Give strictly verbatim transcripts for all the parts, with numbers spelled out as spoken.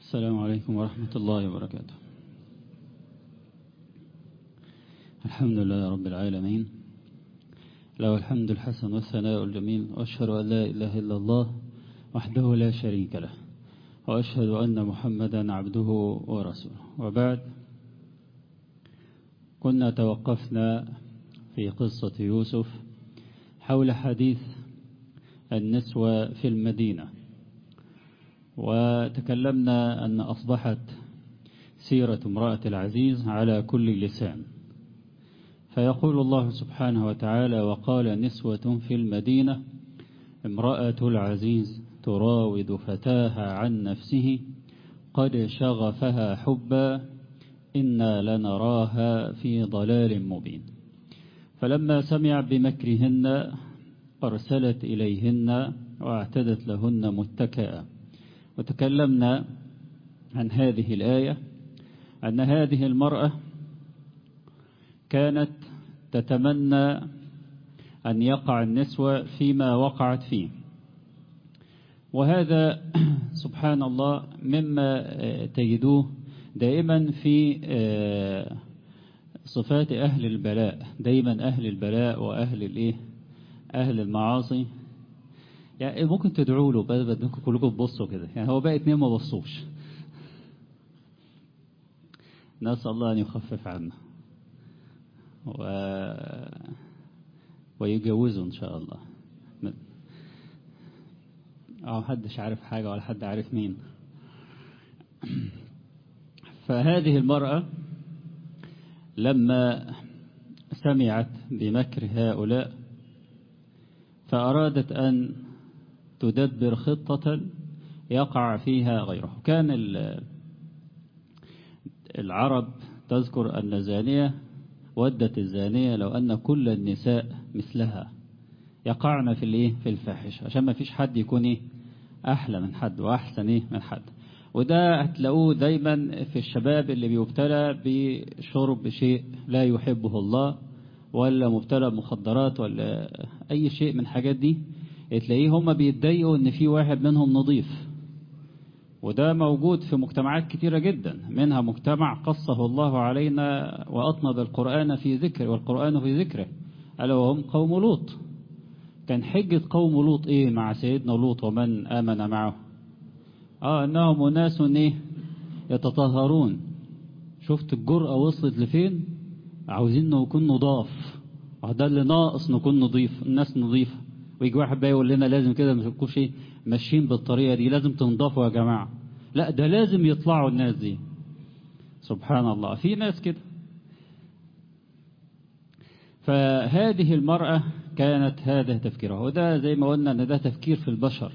السلام عليكم ورحمة الله وبركاته. الحمد لله رب العالمين، له الحمد الحسن والثناء الجميل، وأشهد أن لا إله إلا الله وحده لا شريك له، وأشهد أن محمدا عبده ورسوله. وبعد، كنا توقفنا في قصة يوسف حول حديث النسوة في المدينة، وتكلمنا أن أصبحت سيرة امرأة العزيز على كل لسان، فيقول الله سبحانه وتعالى: وقال نسوة في المدينة امرأة العزيز تراود فتاها عن نفسه قد شغفها حبا إنا لنراها في ضلال مبين. فلما سمع بمكرهن أرسلت إليهن واعتدت لهن متكئا. وتكلمنا عن هذه الآية أن هذه المرأة كانت تتمنى أن يقع النسوة فيما وقعت فيه، وهذا سبحان الله مما تجدوه دائما في صفات أهل البلاء. دائما أهل البلاء وأهل الإيه أهل المعاصي، يعني ممكن تدعوا له بدكم كلكم تبصوا كده، يعني هو بقى اتنين ما بصوش. نسأل الله أن يخفف عنا و... ويجوزه إن شاء الله. أو حدش عارف حاجة ولا حد عارف مين. فهذه المرأة لما سمعت بمكر هؤلاء فأرادت أن تدبر خطة يقع فيها غيره. كان العرب تذكر أن الزانية ودت الزانية لو أن كل النساء مثلها يقعن في الايه في الفاحش، عشان ما فيش حد يكون ايه أحلى من حد وأحسن ايه من حد. وده هتلاقوه دايما في الشباب اللي بيبتلى بشرب شيء لا يحبه الله، ولا مبتلى بمخدرات ولا أي شيء من الحاجات دي، تلاقيه هم بيتضايقوا ان في واحد منهم نظيف. وده موجود في مجتمعات كتيرة جدا، منها مجتمع قصه الله علينا وأطنب القرآن في ذكر والقرآن في ذكره، ألا وهم قوم لوط. كان حجة قوم لوط إيه مع سيدنا لوط ومن آمن معه؟ آه أنهم أناس إيه يتطهرون. شفت الجرأة وصلت لفين؟ عاوزين نكون نضاف، وده اللي ناقص نكون نضيف، الناس نضيفة. ويجي واحد بقى يقول لنا لازم كده ما تكونوش ايه ماشيين بالطريقة دي، لازم تنضفوا يا جماعة. لا، ده لازم يطلعوا الناس دي. سبحان الله، في ناس كده. فهذه المرأة كانت هذا تفكيرها، وده زي ما قلنا ان ده تفكير في البشر.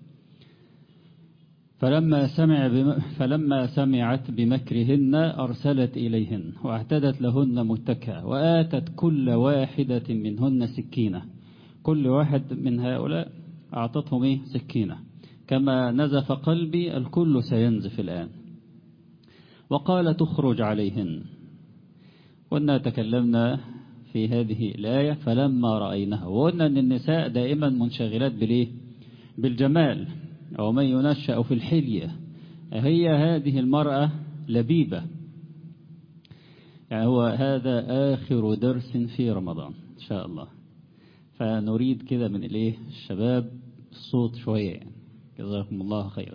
فلما سمع بم... فلما سمعت بمكرهن أرسلت إليهن واعتدت لهن متكئا وآتت كل واحدة منهن سكينة. كل واحد من هؤلاء أعطتهم إيه سكينة. كما نزف قلبي الكل سينزف الآن. وقال تخرج عليهن. وأننا تكلمنا في هذه الآية فلما رأينها، وقلنا أن النساء دائما منشغلات بالإيه بالجمال، أو من ينشأ في الحلية. هي هذه المرأة لبيبة. يعني هو هذا آخر درس في رمضان إن شاء الله، فنريد كده من الإيه الشباب الصوت شوية، يعني جزاكم الله خيرا.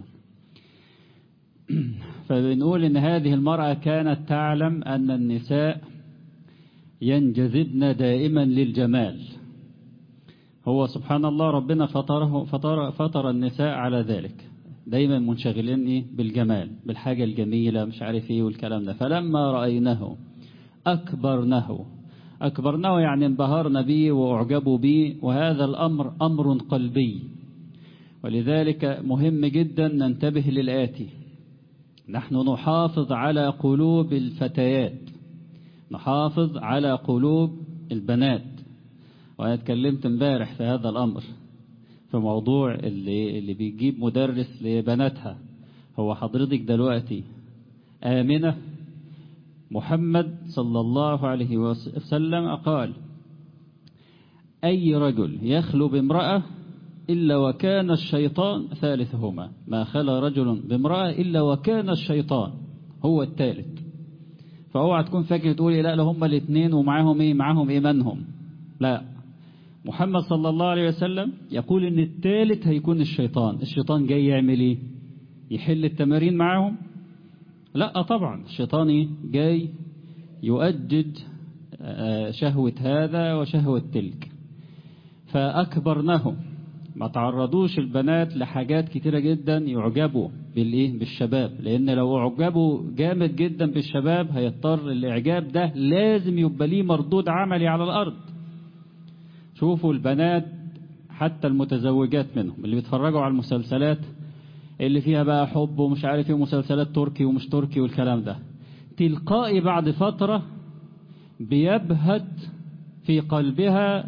فبنقول إن هذه المرأة كانت تعلم أن النساء ينجذبن دائما للجمال. هو سبحان الله ربنا فطره فطر, فطر النساء على ذلك، دايما منشغلين إيه بالجمال، بالحاجة الجميلة مش عارف إيه والكلام ده. فلما رأينه أكبرنه. أكبرنه يعني انبهرنا به وأعجبوا به، وهذا الأمر أمر قلبي. ولذلك مهم جدا ننتبه للآتي: نحن نحافظ على قلوب الفتيات، نحافظ على قلوب البنات. وأنا اتكلمت امبارح في هذا الأمر، في موضوع اللي, اللي بيجيب مدرس لبناتها. هو حضرتك دلوقتي آمنة محمد صلى الله عليه وسلم قال: أي رجل يخلو بامرأة إلا وكان الشيطان ثالثهما، ما خلا رجل بامرأة إلا وكان الشيطان هو الثالث. فأوعى تكون فاكر تقولي لا هما الاثنين ومعاهم إيه، معاهم إيمانهم. لا، محمد صلى الله عليه وسلم يقول إن الثالث هيكون الشيطان. الشيطان جاي يعمل إيه؟ يحل التمارين معاهم؟ لا طبعا، الشيطان إيه؟ جاي يؤجج شهوة هذا وشهوة تلك. فأكبرنهم، ما تعرضوش البنات لحاجات كتيرة جدا يعجبوا بالإيه؟ بالشباب، لأن لو أعجبوا جامد جدا بالشباب هيضطر الإعجاب ده لازم يبقى ليه مردود عملي على الأرض. شوفوا البنات حتى المتزوجات منهم اللي بيتفرجوا على المسلسلات اللي فيها بقى حب ومش عارف ايه، مسلسلات تركي ومش تركي والكلام ده، تلقائي بعد فترة بيبهت في قلبها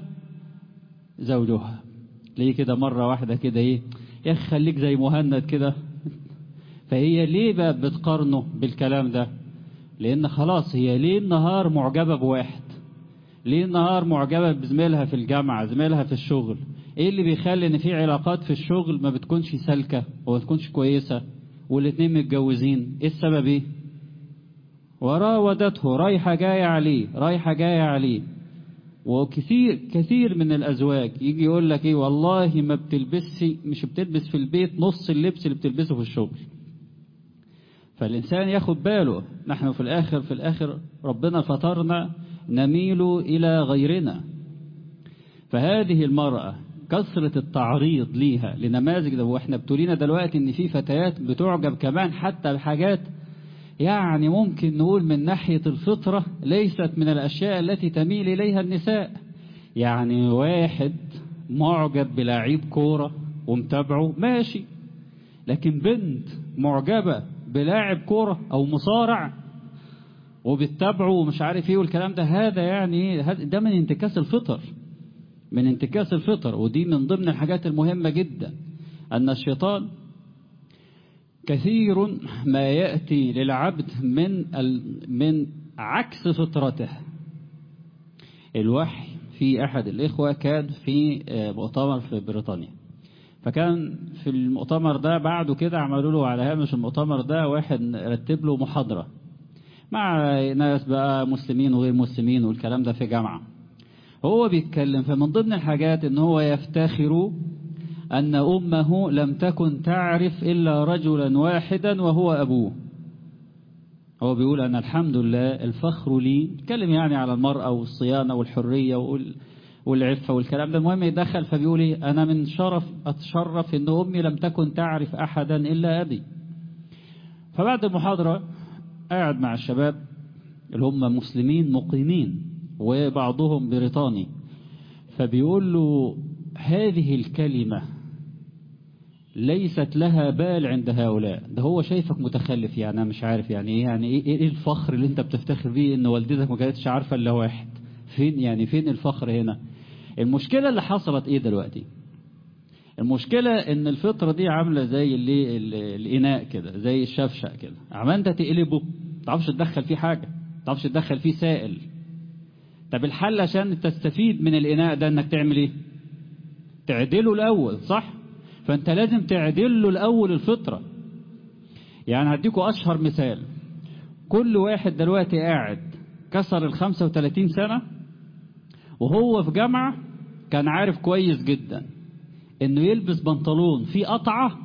زوجها. ليه كده مرة واحدة كده ايه، يا اخي خليك زي مهند كده. فهي ليه بقى بتقارنه بالكلام ده؟ لان خلاص هي ليه النهار معجبة بواحد، ليه النهار معجبة بزميلها في الجامعة، زميلها في الشغل. ايه اللي بيخلي ان في علاقات في الشغل ما بتكونش سالكة وما بتكونش كويسة والاتنين متجوزين؟ ايه السبب؟ ايه؟ وراودته، رايحة جاية عليه رايحة جاية عليه. وكثير كثير من الازواج يجي يقول لك ايه، والله ما بتلبسش، مش بتلبس في البيت نص اللبس اللي بتلبسه في الشغل. فالإنسان ياخد باله، نحن في الآخر في الآخر ربنا فطرنا نميل إلى غيرنا. فهذه المرأة كثرة التعريض ليها لنماذج ده، واحنا بتقولينا دلوقتي ان في فتيات بتعجب كمان حتى بحاجات يعني ممكن نقول من ناحية الفطرة ليست من الأشياء التي تميل إليها النساء. يعني واحد معجب بلاعيب كورة ومتابعه ماشي، لكن بنت معجبة بلاعب كورة أو مصارع وبتتابعه ومش عارف ايه والكلام ده، هذا يعني ده من انتكاس الفطر، من انتكاس الفطر. ودي من ضمن الحاجات المهمة جدا، أن الشيطان كثير ما يأتي للعبد من من عكس فطرته. الوحي في أحد الإخوة كان في مؤتمر في بريطانيا، فكان في المؤتمر ده بعده كده عملوا له على هامش المؤتمر ده واحد رتب له محاضرة مع ناس بقى مسلمين وغير مسلمين والكلام ده في جامعة. هو بيتكلم فمن ضمن الحاجات ان هو يفتخر ان امه لم تكن تعرف الا رجلا واحدا وهو ابوه. هو بيقول انا الحمد لله الفخر لي، اتكلم يعني على المرأة والصيانة والحرية والعفة والكلام ده. المهم يدخل فبيقول ايه، انا من شرف اتشرف ان امي لم تكن تعرف احدا الا ابي. فبعد المحاضرة قاعد مع الشباب اللي هم مسلمين مقيمين وبعضهم بريطاني، فبيقول له هذه الكلمة ليست لها بال عند هؤلاء، ده هو شايفك متخلف. يعني أنا مش عارف يعني ايه، يعني ايه, إيه الفخر اللي انت بتفتخر بيه ان والدتك ما كانتش عارفة الا واحد؟ فين يعني فين الفخر هنا؟ المشكلة اللي حصلت ايه دلوقتي؟ المشكلة ان الفطرة دي عاملة زي اللي الاناء كده، زي الشفشق كده، عمال انت تقلبه ما تعرفش تدخل فيه حاجة، ما تعرفش تدخل فيه سائل. طب الحل عشان تستفيد من الاناء ده انك تعمل ايه؟ تعدله الاول، صح؟ فانت لازم تعدله الاول الفطرة. يعني هديكوا اشهر مثال، كل واحد دلوقتي قاعد كسر ال خمسة وثلاثين سنة وهو في جامعة كان عارف كويس جدا انه يلبس بنطلون فيه قطعة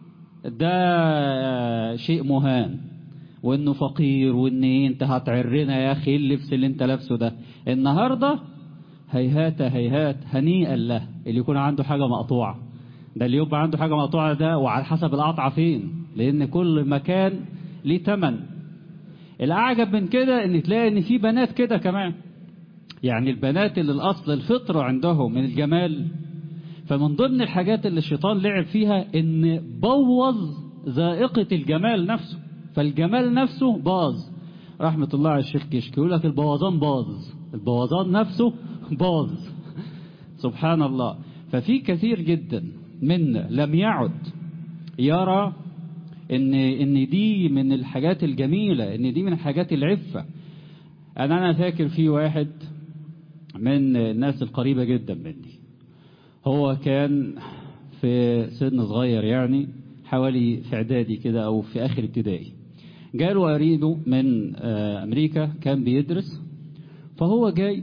ده شيء مهان، وانه فقير، وان انت هتعرنا يا اخي اللبس اللي انت لابسه ده. النهاردة هيهات هيهات هنيئا له اللي يكون عنده حاجة مقطوعة، ده اللي يبقى عنده حاجة مقطوعة ده وعلى حسب القطعة فين، لان كل مكان ليه تمن. الاعجب من كده ان تلاقي ان في بنات كده كمان، يعني البنات اللي الاصل الفطرة عندهم من الجمال. فمن ضمن الحاجات اللي الشيطان لعب فيها ان بوظ ذائقة الجمال نفسه، فالجمال نفسه باظ. رحمة الله على الشيخ كشك يقول لك البوظان باظ، البوظان نفسه باظ. سبحان الله. ففي كثير جدا منا لم يعد يرى ان ان دي من الحاجات الجميلة، ان دي من الحاجات العفة. انا انا فاكر في واحد من الناس القريبة جدا مني، هو كان في سن صغير يعني حوالي في اعدادي كده او في اخر ابتدائي. جاله قريبه من امريكا كان بيدرس، فهو جاي،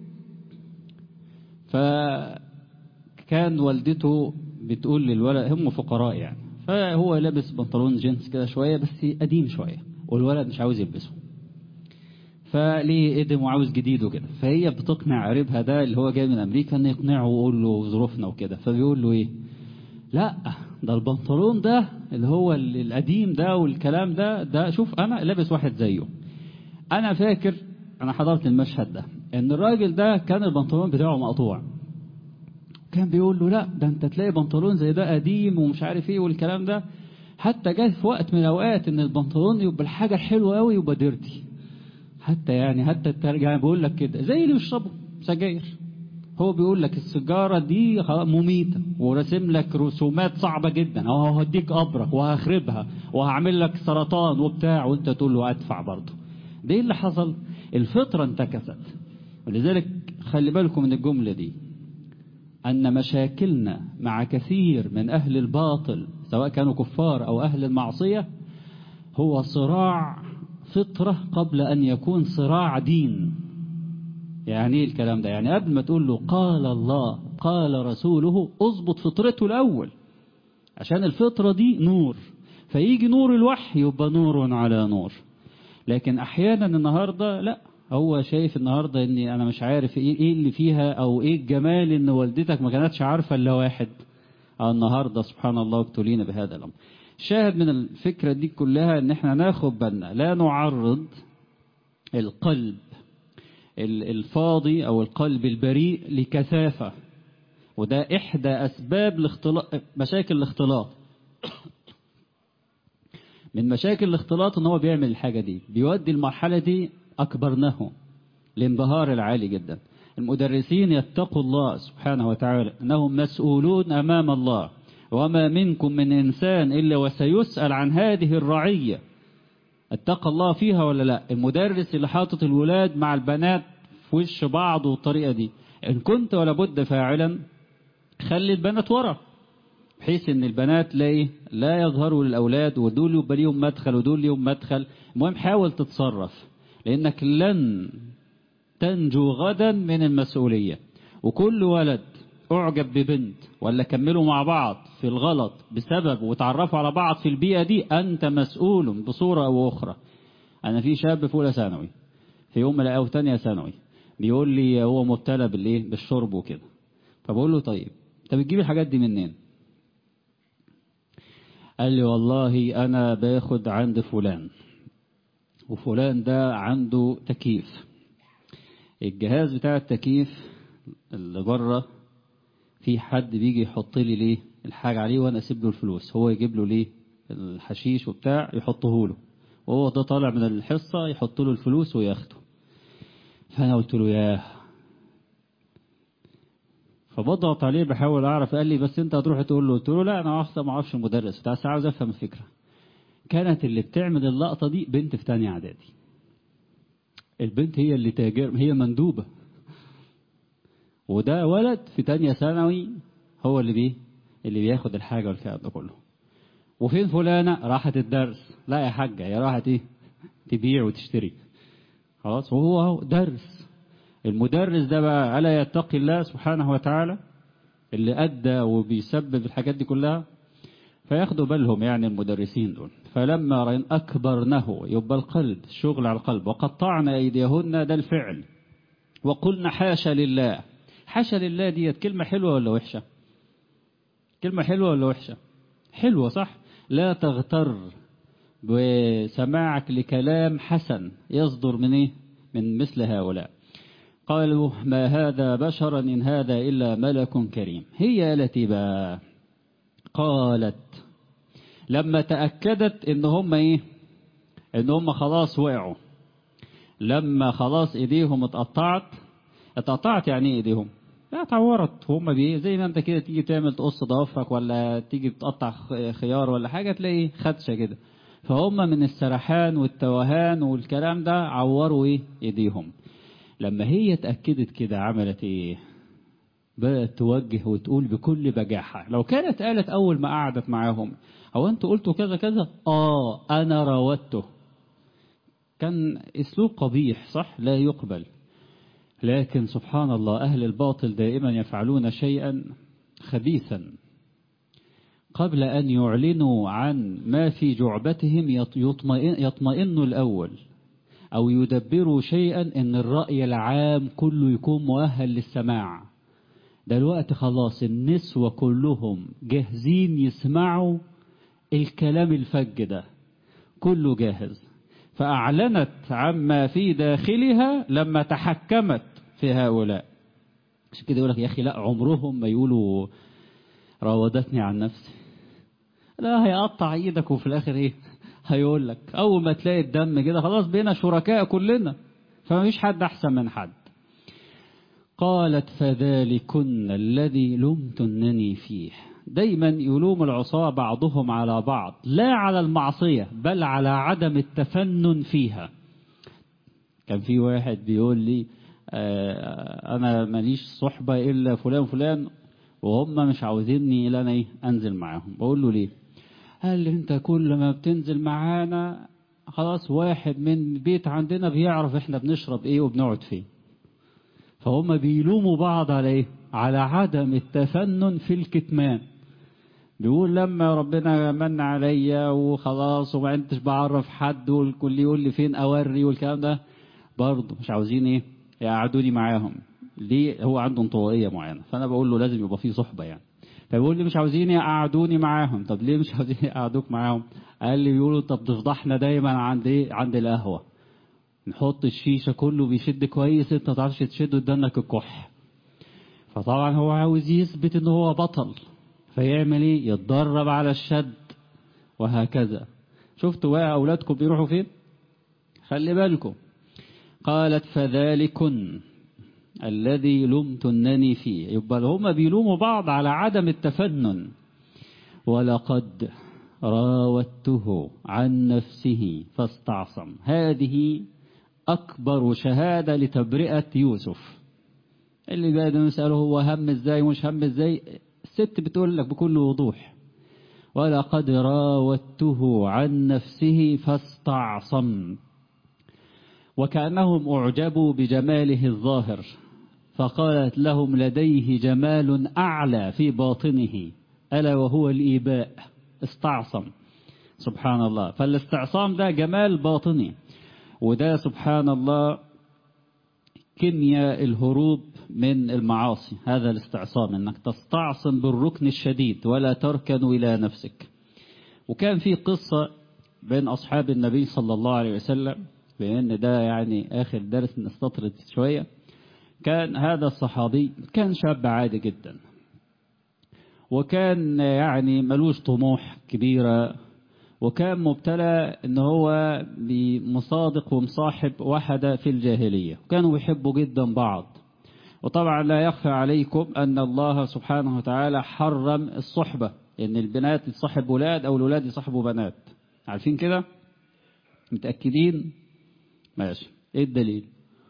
فكان والدته بتقول للولد، هم فقراء يعني، فهو لابس بنطلون جينز كده شوية بس قديم شوية، والولد مش عاوز يلبسه، فليه قدم وعاوز جديد وكده. فهي بتقنع قريبها ده اللي هو جاي من امريكا ان يقنعه ويقول له ظروفنا وكده. فبيقول له ايه، لا ده البنطلون ده اللي هو القديم ده والكلام ده ده شوف انا لابس واحد زيه. انا فاكر انا حضرت المشهد ده ان الراجل ده كان البنطلون بتاعه مقطوع، كان بيقول له لا ده انت تلاقي بنطلون زي ده قديم ومش عارف ايه والكلام ده. حتى جاء في وقت من الاوقات ان البنطلون يبقى الحاجه الحلوه قوي يبقى ديرتي، حتى يعني حتى الترجمه بيقول لك كده زي اللي بيشربوا سجاير. هو بيقول لك السيجاره دي مميته ورسم لك رسومات صعبه جدا، اهو هديك ابرك وهخربها وهعمل لك سرطان وبتاع، وانت تقول له ادفع برضه. ده اللي حصل، الفطره انتكست. ولذلك خلي بالكم من الجمله دي، أن مشاكلنا مع كثير من أهل الباطل سواء كانوا كفار أو أهل المعصية هو صراع فطرة قبل أن يكون صراع دين. يعني إيه الكلام ده؟ يعني قبل ما تقول له قال الله قال رسوله اضبط فطرته الأول، عشان الفطرة دي نور، فيجي نور الوحي يبقى نور على نور. لكن أحيانا النهاردة لا، هو شايف النهاردة اني انا مش عارف ايه, إيه اللي فيها او ايه الجمال ان والدتك ما كانتش عارفة الا واحد. النهاردة سبحان الله ابتلينا بهذا الامر. الشاهد من الفكرة دي كلها ان احنا ناخد بالنا لا نعرض القلب الفاضي او القلب البريء لكثافة، وده احدى اسباب الاختلاط، مشاكل الاختلاط. من مشاكل الاختلاط ان هو بيعمل الحاجة دي، بيودي المرحلة دي أكبرناه الانبهار العالي جدا. المدرسين يتقوا الله سبحانه وتعالى أنهم مسؤولون أمام الله، وما منكم من إنسان إلا وسيسأل عن هذه الرعية. اتقى الله فيها ولا لا؟ المدرس اللي حاطط الولاد مع البنات في وش بعض والطريقة دي، إن كنت ولا بد فاعلا خلي البنات ورا، بحيث ان البنات لا لا يظهروا للأولاد، ودول يبقى ليهم مدخل ودول ليهم مدخل. المهم حاول تتصرف، لأنك لن تنجو غدا من المسؤولية. وكل ولد أعجب ببنت ولا كملوا مع بعض في الغلط بسبب وتعرفوا على بعض في البيئة دي، أنت مسؤول بصورة أو أخرى. أنا في شاب في أولى ثانوي في يوم أو تانية ثانوي بيقول لي هو مبتلى بالإيه بالشرب وكده، فبقول له طيب أنت بتجيب الحاجات دي منين؟ قال لي والله أنا باخد عند فلان، وفلان ده عنده تكييف، الجهاز بتاع التكييف اللي بره في حد بيجي يحط لي ليه الحاجة عليه وانا اسيب له الفلوس، هو يجيب له ليه الحشيش وبتاع يحطه له، وهو ده طالع من الحصة يحط له الفلوس وياخده. فانا قلت له ياه، فبضغط عليه بحاول اعرف. قال لي بس انت هتروح تقول له؟ قلت له لا انا اصلا ما اعرفش المدرس بتاع، عاوز افهم الفكرة. كانت اللي بتعمل اللقطة دي بنت في تانية اعدادي، البنت هي اللي تاجر، هي مندوبة، وده ولد في تانية ثانوي هو اللي بيه اللي بياخد الحاجة والكلام ده كله. وفين فلانة؟ راحت الدرس. لا يا حاجة، هي راحت ايه تبيع وتشتري خلاص، وهو هو درس. المدرس ده بقى ألا يتقي الله سبحانه وتعالى اللي أدى وبيسبب الحاجات دي كلها؟ فياخدوا بالهم يعني المدرسين دول. فلما رأينا أكبرنه يبقى القلب، الشغل على القلب. وقطعنا أيديهن، ده الفعل. وقلنا حاشا لله. حاشا لله ديت كلمة حلوة ولا وحشة؟ كلمة حلوة ولا وحشة؟ حلوة صح؟ لا تغتر بسماعك لكلام حسن يصدر من إيه؟ من مثل هؤلاء. قالوا ما هذا بشرا إن هذا إلا ملك كريم. هي التي بقى قالت لما تأكدت إن هم إيه؟ إن هم خلاص وقعوا، لما خلاص إيديهم اتقطعت. اتقطعت يعني إيه إيديهم؟ لا اتعورت. هم بيه زي ما أنت كده تيجي تعمل تقص ضوافرك ولا تيجي تقطع خيار ولا حاجة تلاقي خدشة كده. فهم من السرحان والتوهان والكلام ده عوروا إيه؟ إيديهم. لما هي اتأكدت كده عملت إيه؟ بدأت توجه وتقول بكل بجاحة. لو كانت قالت أول ما قعدت معاهم أو أنتوا قلتوا كذا كذا، آه أنا راودته، كان أسلوب قبيح صح لا يقبل. لكن سبحان الله أهل الباطل دائما يفعلون شيئا خبيثا، قبل أن يعلنوا عن ما في جعبتهم يطمئن يطمئنوا الأول أو يدبروا شيئا إن الرأي العام كله يكون مؤهل للسماع. دلوقتي خلاص النسوة كلهم جاهزين يسمعوا الكلام الفج ده، كله جاهز. فأعلنت عما في داخلها لما تحكمت في هؤلاء. عشان كده يقول لك يا أخي لا، عمرهم ما يقولوا راودتني عن نفسي، لا هيقطع ايدك وفي الآخر ايه هيقول لك. أول ما تلاقي الدم كده خلاص بينا شركاء كلنا، فما فيش حد أحسن من حد. قالت فذلكن الذي لمتنني فيه. دايما يلوم العصاة بعضهم على بعض، لا على المعصية بل على عدم التفنن فيها. كان في واحد بيقول لي آه أنا ماليش صحبة إلا فلان فلان وهم مش عاوزيني إلا أنا إيه أنزل معاهم. بقول له ليه؟ قال لي أنت كل ما بتنزل معانا خلاص واحد من بيت عندنا بيعرف إحنا بنشرب إيه وبنقعد فين. فهم بيلوموا بعض على إيه؟ على عدم التفنن في الكتمان. بيقول لما ربنا من عليا وخلاص وما انتش بعرف حد والكل يقول لي فين أوري والكلام ده، برضه مش عاوزين إيه يقعدوني معاهم. ليه؟ هو عنده انطوائية معينة، فأنا بقول له لازم يبقى فيه صحبة يعني. فبيقول لي مش عاوزين يقعدوني معاهم. طب ليه مش عاوزين يقعدوك معاهم؟ قال لي بيقولوا طب تفضحنا دايما عند ايه عند القهوة، نحط الشيشة كله بيشد كويس انت ما تعرفش تشد قدامك الكح. فطبعا هو عاوز يثبت ان هو بطل، فيعمل ايه؟ يتدرب على الشد وهكذا. شفتوا بقى اولادكم بيروحوا فين؟ خلي بالكم. قالت فذلكن الذي لمتنني فيه. يبقى هما بيلوموا بعض على عدم التفنن. ولقد راودته عن نفسه فاستعصم. هذه أكبر شهادة لتبرئة يوسف. اللي قاعد نسأله هو هم ازاي ومش هم ازاي، الست بتقول لك بكل وضوح ولقد راودته عن نفسه فاستعصم. وكأنهم أعجبوا بجماله الظاهر، فقالت لهم لديه جمال أعلى في باطنه ألا وهو الإيباء. استعصم سبحان الله. فالاستعصام ده جمال باطني، وده سبحان الله كيمياء الهروب من المعاصي. هذا الاستعصام انك تستعصم بالركن الشديد ولا تركن إلى نفسك. وكان في قصة بين أصحاب النبي صلى الله عليه وسلم، بأن ده يعني آخر درس نستطرد شوية. كان هذا الصحابي كان شاب عادي جدا، وكان يعني ملوش طموح كبيرة، وكان مبتلى ان هو بمصادق ومصاحب واحدة في الجاهلية، وكانوا بيحبوا جدا بعض. وطبعا لا يخفى عليكم ان الله سبحانه وتعالى حرم الصحبة، ان البنات يصاحب ولاد او الولاد يصاحبوا بنات. عارفين كده؟ متأكدين؟ ماشي. ايه الدليل؟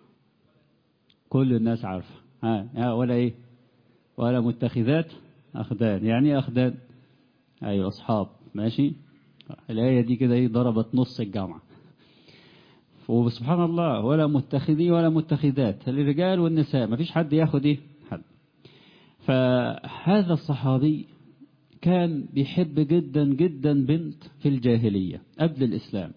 كل الناس عارفة. ها ولا ايه؟ ولا متخذات اخدان. يعني اخدان؟ ايوه اصحاب. ماشي. الآية دي كده ايه ضربت نص الجامعة. وسبحان الله ولا متخذي ولا متخذات، الرجال والنساء ما فيش حد ياخد ايه حد. فهذا الصحابي كان بيحب جدا جدا بنت في الجاهلية قبل الإسلام،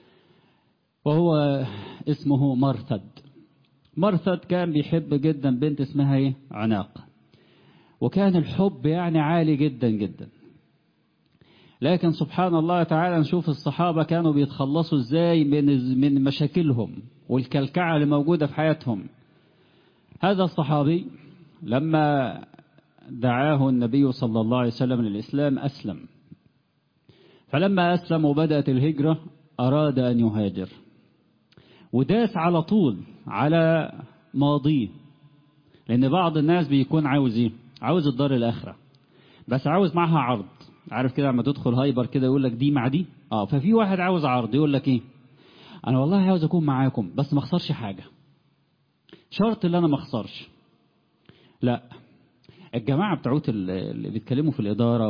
وهو اسمه مرثد. مرثد كان بيحب جدا بنت اسمها ايه عناق، وكان الحب يعني عالي جدا جدا. لكن سبحان الله تعالى نشوف الصحابة كانوا بيتخلصوا ازاي من من مشاكلهم والكلكعة اللي موجودة في حياتهم. هذا الصحابي لما دعاه النبي صلى الله عليه وسلم للإسلام أسلم. فلما أسلم وبدأت الهجرة أراد أن يهاجر، وداس على طول على ماضيه. لأن بعض الناس بيكون عاوز ايه؟ عاوز الدار الآخرة، بس عاوز معها عرض. عارف كده لما تدخل هايبر كده يقول لك دي مع دي. اه ففي واحد عاوز عرض يقول لك ايه؟ انا والله عاوز اكون معاكم بس ما اخسرش حاجة، شرط اللي انا ما اخسرش. لا، الجماعة بتاعوت اللي بيتكلموا في الإدارة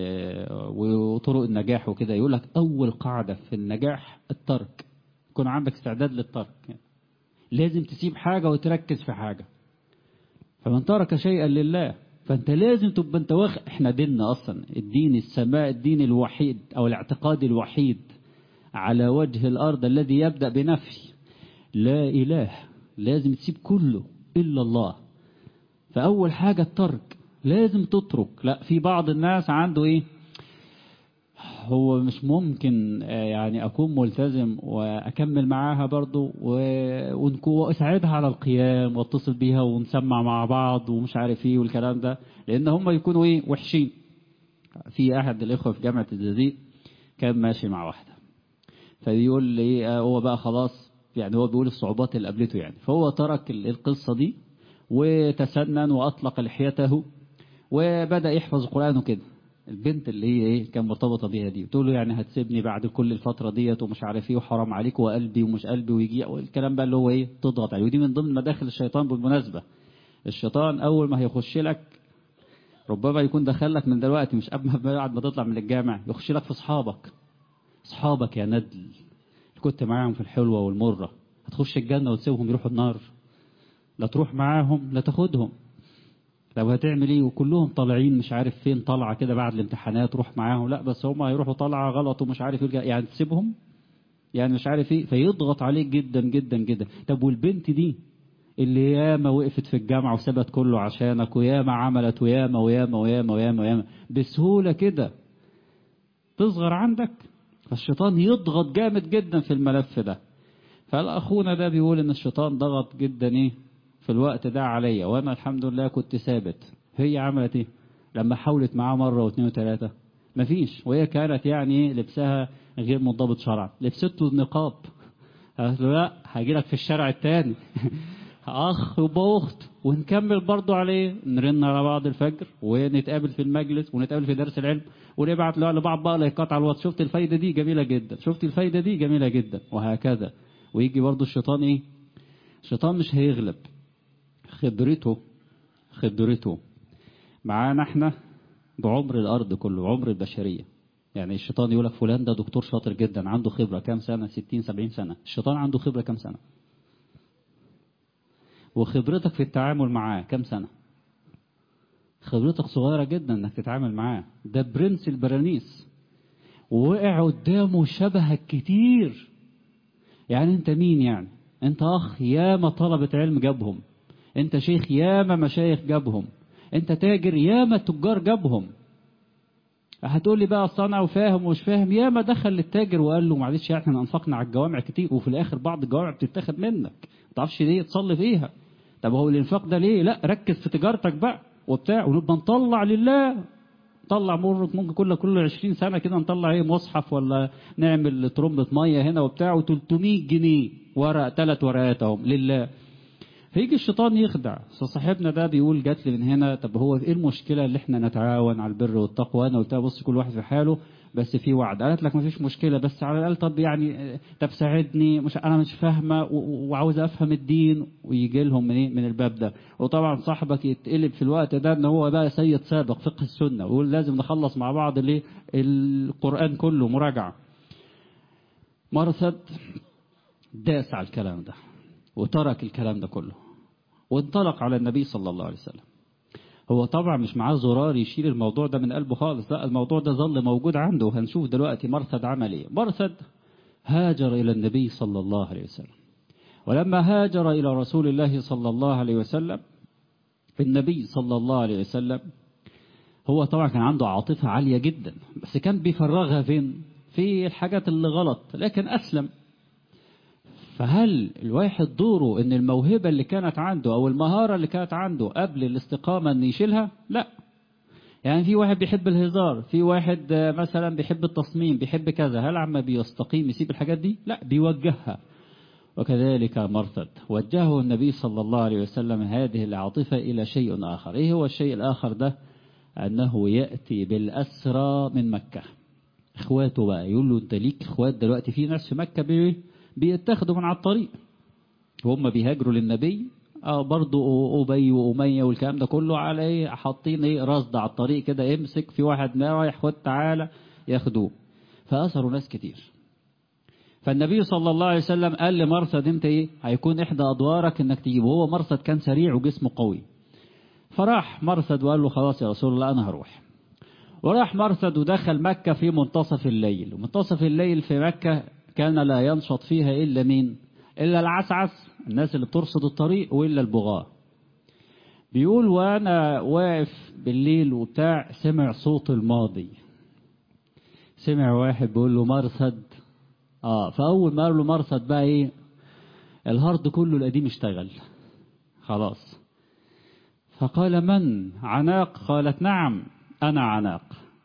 وطرق النجاح وكده يقول لك أول قاعدة في النجاح الترك، يكون عندك استعداد للترك، لازم تسيب حاجة وتركز في حاجة. فمن ترك شيئا لله، فأنت لازم تبقى أنت واخد. إحنا ديننا أصلا الدين السماء، الدين الوحيد أو الاعتقاد الوحيد على وجه الأرض الذي يبدأ بنفي لا إله، لازم تسيب كله إلا الله. فأول حاجة الترك، لازم تترك. لا، في بعض الناس عنده إيه، هو مش ممكن يعني أكون ملتزم وأكمل معاها برضو وأساعدها على القيام واتصل بيها ونسمع مع بعض ومش عارف إيه والكلام ده، لأن هم يكونوا إيه وحشين. في أحد الإخوة في جامعة الزقازيق كان ماشي مع واحدة، فبيقول لي هو بقى خلاص يعني، هو بيقول الصعوبات اللي قابلته يعني، فهو ترك القصة دي وتسنن وأطلق لحيته وبدأ يحفظ القرآن وكده. البنت اللي هي ايه كان مرتبطة بيها دي بتقول له يعني هتسيبني بعد كل الفترة ديت ومش عارف ايه وحرام عليك وقلبي ومش قلبي ويجي والكلام بقى اللي هو ايه تضغط عليه. ودي من ضمن مداخل الشيطان بالمناسبة. الشيطان أول ما هيخش لك ربما يكون دخل لك من دلوقتي، مش قبل ما بعد ما تطلع من الجامع، يخش لك في أصحابك. أصحابك يا ندل كنت معاهم في الحلوة والمرة، هتخش الجنة وتسيبهم يروحوا النار؟ لا تروح معاهم لا تاخدهم. لو هتعمل ايه وكلهم طالعين مش عارف فين طالعه كده بعد الامتحانات روح معاهم؟ لا بس هم هيروحوا طالعه غلط ومش عارف يرجع، يعني تسيبهم يعني مش عارف ايه، فيضغط عليك جدا جدا جدا. طب والبنت دي اللي ياما وقفت في الجامعه وسابت كله عشانك وياما عملت وياما وياما وياما وياما وياما بسهوله كده تصغر عندك؟ فالشيطان يضغط جامد جدا في الملف ده. فالاخونا ده بيقول ان الشيطان ضغط جدا ايه في الوقت ده عليا، وانا الحمد لله كنت ثابت. هي عملت ايه لما حاولت معاه مرة واثنين وثلاثة؟ مفيش. وهي كانت يعني لبسها غير منضبط شرعا، لبسته النقاب. قالت له لا هاجي لك في الشارع التاني اخ وباخت ونكمل برضو عليه، نرن على بعض الفجر ونتقابل في المجلس ونتقابل في درس العلم ونبعت لبعض بقى لايكات على الواتس، شفت الفايدة دي جميلة جدا، شفت الفايدة دي جميلة جدا، وهكذا. ويجي برضو الشيطان ايه، الشيطان مش هيغلب. خبرته خبرته معانا احنا بعمر الارض كله، عمر البشرية. يعني الشيطان يقول لك فلان ده دكتور شاطر جدا عنده خبرة كام سنة، ستين سبعين سنة. الشيطان عنده خبرة كام سنة؟ وخبرتك في التعامل معاه كام سنة؟ خبرتك صغيرة جدا انك تتعامل معاه. ده برنس البرانيس ووقع قدامه شبهك كتير. يعني انت مين يعني؟ انت اخ ياما طلبة علم جابهم، انت شيخ ياما مشايخ جابهم، انت تاجر ياما تجار جابهم. هتقول لي بقى اصل انا وفاهم ومش فاهم، ياما دخل للتاجر وقال له معلش يعني احنا انفقنا على الجوامع كتير وفي الاخر بعض الجوامع بتتاخد منك ما تعرفش ليه تصلي فيها. طب هو الانفاق ده ليه؟ لا ركز في تجارتك بقى وبتاع، ونبقى نطلع لله. طلع مر ممكن كل كل عشرين سنة كده نطلع ايه مصحف ولا نعمل ترمبة مية هنا وبتاع و300 جنيه ورق، ثلاث ورقات اهم لله. فيجي الشيطان يخدع. صاحبنا ده بيقول جات لي من هنا، طب هو ايه المشكلة اللي احنا نتعاون على البر والتقوى؟ انا قلت لها بص كل واحد في حاله بس في وعد. قالت لك ما فيش مشكلة بس على الاقل طب يعني طب ساعدني، مش انا مش فاهمة وعاوز افهم الدين. ويجي لهم من ايه من الباب ده. وطبعا صاحبك يتقلب في الوقت ده ان هو بقى سيد سابق فقه السنة ويقول لازم نخلص مع بعض الايه القرآن كله مراجعة. مرصد داس على الكلام ده وترك الكلام ده كله وانطلق على النبي صلى الله عليه وسلم. هو طبعا مش معاه زرار يشيل الموضوع ده من قلبه خالص، لا الموضوع ده ظل موجود عنده. وهنشوف دلوقتي مرثد عمل ايه. مرثد هاجر إلى النبي صلى الله عليه وسلم. ولما هاجر إلى رسول الله صلى الله عليه وسلم، النبي صلى الله عليه وسلم هو طبعا كان عنده عاطفة عالية جدا بس كان بيفرغها فين؟ في الحاجات اللي غلط، لكن أسلم. فهل الواحد دوره ان الموهبة اللي كانت عنده او المهارة اللي كانت عنده قبل الاستقامة ان يشيلها؟ لا. يعني في واحد بيحب الهزار، في واحد مثلا بيحب التصميم بيحب كذا، هل عما بيستقيم يسيب الحاجات دي؟ لا بيوجهها. وكذلك مرثد وجهه النبي صلى الله عليه وسلم هذه العاطفة الى شيء اخر. ايه هو الشيء الاخر ده؟ انه يأتي بالاسرى من مكة. اخواته بقى يقول له انت ليك اخوات دلوقتي، في ناس في مكة بيه بيتاخدوا من على الطريق، هم بيهاجروا للنبي اه برضه أبي وأمية والكلام ده كله على ايه، حاطين ايه رصد على الطريق كده، يمسك في واحد ما رايح خد تعالى ياخدوه. فأثروا ناس كتير. فالنبي صلى الله عليه وسلم قال لمرصد انت ايه هيكون احدى ادوارك انك تجيبه. هو مرصد كان سريع وجسمه قوي، فراح مرصد وقال له خلاص يا رسول الله انا هروح. وراح مرصد ودخل مكة في منتصف الليل. ومنتصف الليل في مكة كان لا ينشط فيها إلا مين؟ إلا العسعس، الناس اللي بترصد الطريق، وإلا البغاة. بيقول وأنا واقف بالليل وبتاع سمع صوت الماضي. سمع واحد بيقول له مرصد. آه فأول ما قال له مرصد بقى إيه، الهارد كله القديم اشتغل خلاص. فقال من عناق؟ قالت نعم أنا عناق.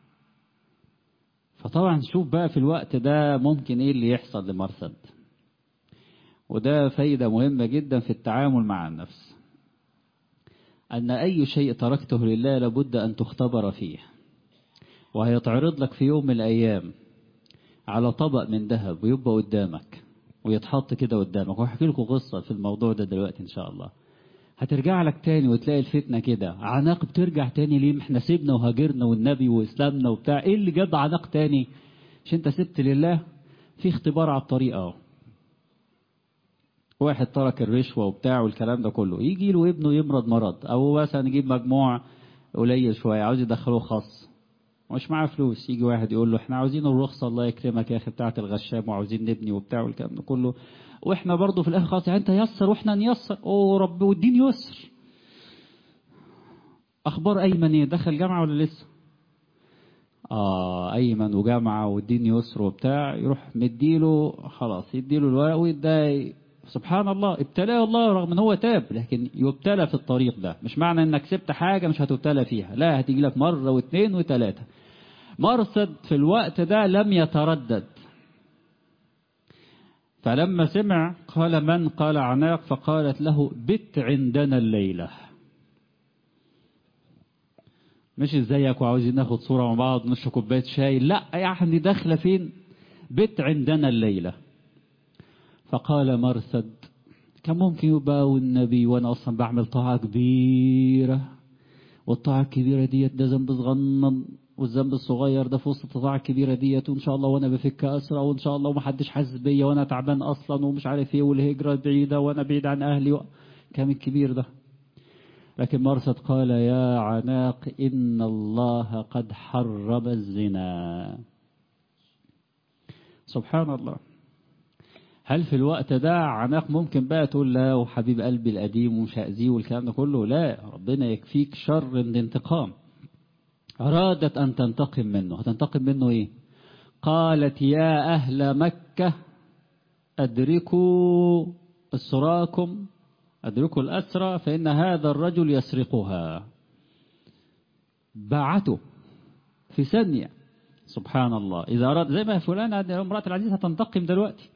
فطبعا شوف بقى في الوقت ده ممكن ايه اللي يحصل لمرصد. وده فايدة مهمة جدا في التعامل مع النفس، أن أي شيء تركته لله لابد أن تختبر فيه، وهيتعرض لك في يوم من الأيام على طبق من ذهب ويبقى قدامك ويتحط كده قدامك. وهحكي لكم قصة في الموضوع ده دلوقتي إن شاء الله. هترجع لك تاني وتلاقي الفتنة كده. عناق بترجع تاني ليه؟ احنا سيبنا وهاجرنا والنبي وإسلامنا وبتاع، ايه اللي جاب عناق تاني؟ مش انت سبت لله؟ في اختبار على الطريق اهو. واحد ترك الرشوة وبتاع والكلام ده كله، يجي له ابنه يمرض مرض، او مثلا يجيب مجموع قليل شوية عاوز يدخلوه خاص مش معاه فلوس، يجي واحد يقول له احنا عاوزين الرخصة الله يكرمك يا اخي بتاعة الغشام وعاوزين نبني وبتاع والكلام ده كله، واحنا برضه في الاخر خلاص يعني انت يسر واحنا نيسر، اوه رب والدين يسر. اخبار ايمن ايه؟ دخل جامعة ولا لسه؟ اه ايمن وجامعة والدين يسر وبتاع، يروح مديله خلاص يديله الورق ويدعي. سبحان الله ابتلاه الله رغم ان هو تاب، لكن يبتلى في الطريق ده. مش معنى انك سبت حاجة مش هتبتلى فيها، لا هتيجي لك مرة واثنين وثلاثة. مرصد في الوقت ده لم يتردد، فلما سمع قال من؟ قال عناق. فقالت له بت عندنا الليلة. مش ازيك وعاوزين ناخد صورة مع بعض نشرب كوباية شاي، لا يا حبيبي داخله فين؟ بت عندنا الليلة. فقال مرصد كان ممكن يبقى والنبي وانا اصلا بعمل طاعة كبيرة، والطاعة الكبيرة ديت ده ذنب صغنن، والذنب الصغير ده في وسط الطاعة الكبيرة ديت، وان شاء الله وانا بفك اسرى، وان شاء الله ومحدش حاسس بيا وانا تعبان اصلا ومش عارف ايه، والهجرة بعيدة وانا بعيد عن اهلي و... كام الكبير ده. لكن مرصد قال يا عناق إن الله قد حرم الزنا. سبحان الله. هل في الوقت ده عناق ممكن بقى تقول لا وحبيب قلبي القديم ومش هأذيه والكلام ده كله؟ لا، ربنا يكفيك شر الانتقام. أرادت أن تنتقم منه. هتنتقم منه إيه؟ قالت يا أهل مكة أدركوا أسراكم، أدركوا الأسرى فإن هذا الرجل يسرقها. باعته في ثانية. سبحان الله. إذا أراد زي ما فلان امرأة العزيز هتنتقم دلوقتي.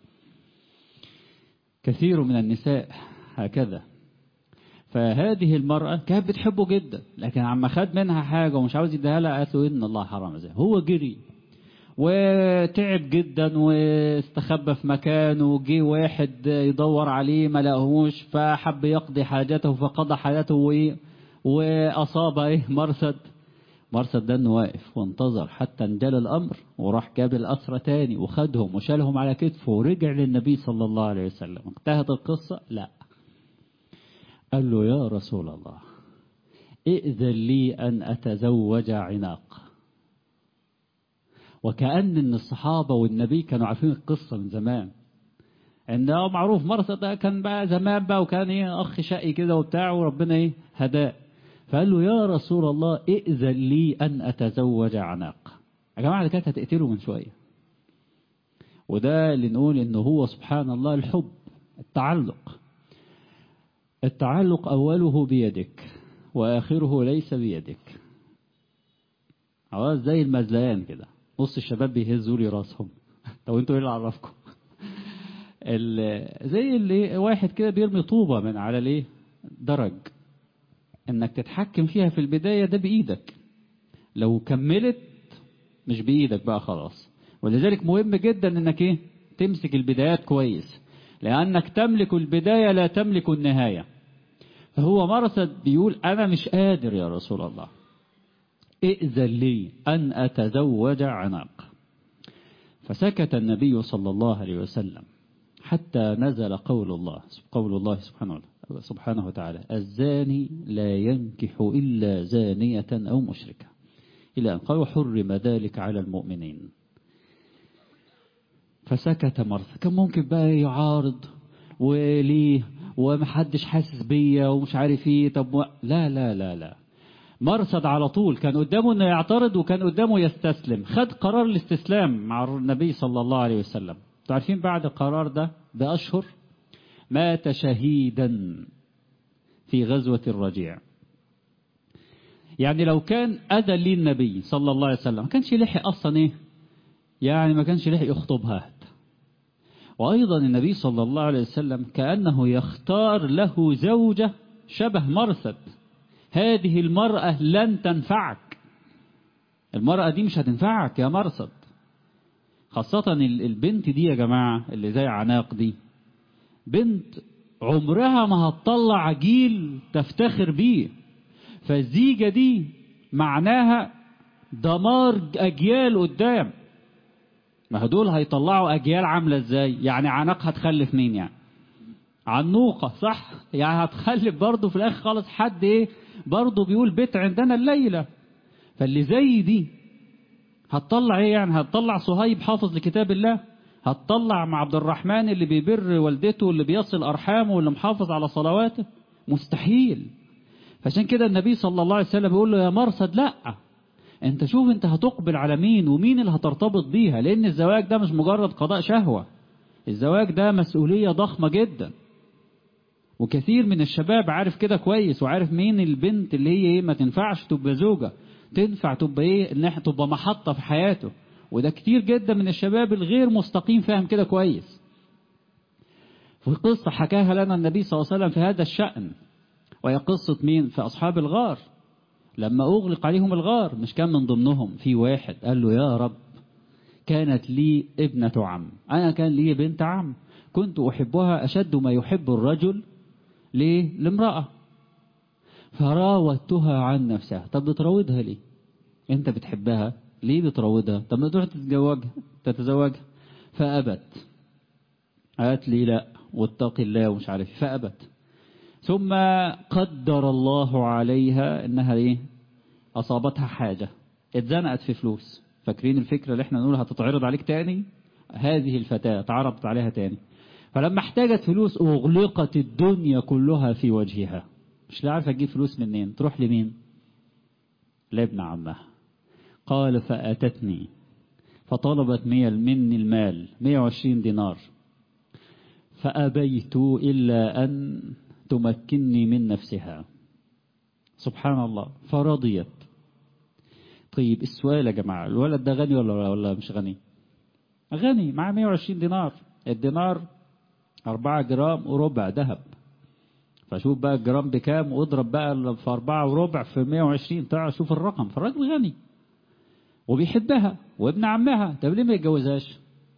كثير من النساء هكذا. فهذه المرأة كانت بتحبه جدا، لكن عما خد منها حاجة ومش عاوز يديها لها قالت له إن الله حرم زي. هو جري وتعب جدا واستخبى في مكانه، وجي واحد يدور عليه ما لقاهوش، فحب يقضي حاجته فقضى حاجته وايه واصاب ايه مرصد. مرصد ده انه واقف وانتظر حتى انجل الامر، وراح جاب الاسرى تاني وخدهم وشالهم على كتفه ورجع للنبي صلى الله عليه وسلم. انتهت القصة؟ لا. قال له يا رسول الله ائذن لي ان اتزوج عناق. وكأن ان الصحابة والنبي كانوا عارفين القصة من زمان، انه معروف مرصد ده كان بقى زمان بقى، وكان ايه اخ شقي كده وبتاع، وربنا ايه هداه. فقال له يا رسول الله ائذن لي ان اتزوج عناق. يا جماعة كانت هتقتله من شوية. وده اللي نقول انه هو سبحان الله الحب، التعلق. التعلق اوله بيدك واخره ليس بيدك. عواز زي المزلقان كده. نص الشباب بيهزوا لي راسهم. طب انتوا ايه اللي عرفكم؟ زي اللي واحد كده بيرمي طوبة من على ليه درج، انك تتحكم فيها في البداية ده بإيدك، لو كملت مش بإيدك بقى خلاص. ولذلك مهم جدا انك ايه تمسك البدايات كويس، لأنك تملك البداية لا تملك النهاية. هو مرثد بيقول أنا مش قادر يا رسول الله، ائذن لي أن أتزوج عناق. فسكت النبي صلى الله عليه وسلم حتى نزل قول الله قول الله سبحانه سبحانه وتعالى: الزاني لا ينكح إلا زانية أو مشركة، إلى أن قال: وحرم ذلك على المؤمنين. فسكت مرثد. كان ممكن بقى يعارض وليه ومحدش حاسس بيا ومش عارف ايه، طب و... لا لا لا لا مرثد على طول كان قدامه انه يعترض، وكان قدامه يستسلم. خد قرار الاستسلام مع النبي صلى الله عليه وسلم. تعرفين بعد القرار ده بأشهر مات شهيدا في غزوة الرجيع. يعني لو كان أذن لي النبي صلى الله عليه وسلم ما كانش لحق أصلا إيه، يعني ما كانش لحق يخطبها. وأيضا النبي صلى الله عليه وسلم كأنه يختار له زوجة شبه مرثد. هذه المرأة لن تنفعك، المرأة دي مش هتنفعك يا مرثد. خاصة البنت دي يا جماعة اللي زي عناق دي، بنت عمرها ما هتطلع جيل تفتخر بيه. فالزيجة دي معناها دمار أجيال قدام. ما هدول هيطلعوا أجيال عاملة ازاي؟ يعني عناق هتخلف مين؟ يعني عنوقة، صح؟ يعني هتخلف برضه في الآخر خالص حد ايه برضه بيقول بيت عندنا الليلة. فاللي زي دي هتطلع ايه؟ يعني هتطلع صهيب حافظ لكتاب الله؟ هتطلع مع عبد الرحمن اللي بيبر والدته واللي بيصل أرحامه واللي محافظ على صلواته؟ مستحيل. فعشان كده النبي صلى الله عليه وسلم بيقول له يا مرثد لا، انت شوف انت هتقبل على مين ومين اللي هترتبط بيها، لان الزواج ده مش مجرد قضاء شهوة، الزواج ده مسؤولية ضخمة جدا. وكثير من الشباب عارف كده كويس، وعارف مين البنت اللي هي ايه ما تنفعش تبقى زوجة، تنفع تبقى ايه انها تبقى محطة في حياته. وده كتير جدا من الشباب الغير مستقيم فاهم كده كويس. في قصة حكاها لنا النبي صلى الله عليه وسلم في هذا الشأن، وهي قصة مين؟ في أصحاب الغار. لما أغلق عليهم الغار مش كان من ضمنهم في واحد قال له يا رب كانت لي ابنة عم، أنا كان لي بنت عم كنت أحبها أشد ما يحب الرجل ليه؟ لامرأة، فراودتها عن نفسها. طب بتراودها ليه؟ أنت بتحبها ليه بتراودها؟ طب ما تروح تتزوجها تتزوجها. فأبت، قالت لي لا واتقي الله ومش عارف، فأبت. ثم قدر الله عليها انها ايه؟ اصابتها حاجة، اتزنقت في فلوس. فاكرين الفكرة اللي احنا نقول هتتعرض عليك تاني؟ هذه الفتاة اتعرضت عليها تاني. فلما احتاجت فلوس اغلقت الدنيا كلها في وجهها، مش لا عارفة تجيب فلوس منين، تروح لمين؟ لابن عمها. قال فأتتني فطلبت مني المال مئة وعشرين دينار، فأبيت إلا أن تمكنني من نفسها. سبحان الله، فرضيت. طيب السؤال يا جماعة، الولد ده غني ولا ولا مش غني؟ غني، معاه مئة وعشرين دينار. الدينار أربعة جرام وربع ذهب. فشوف بقى الجرام بكام واضرب بقى في أربعة وربع في مئة وعشرين، تعال شوف الرقم. فالراجل غني وبيحبها وابن عمها. طب ليه ما يتجوزهاش؟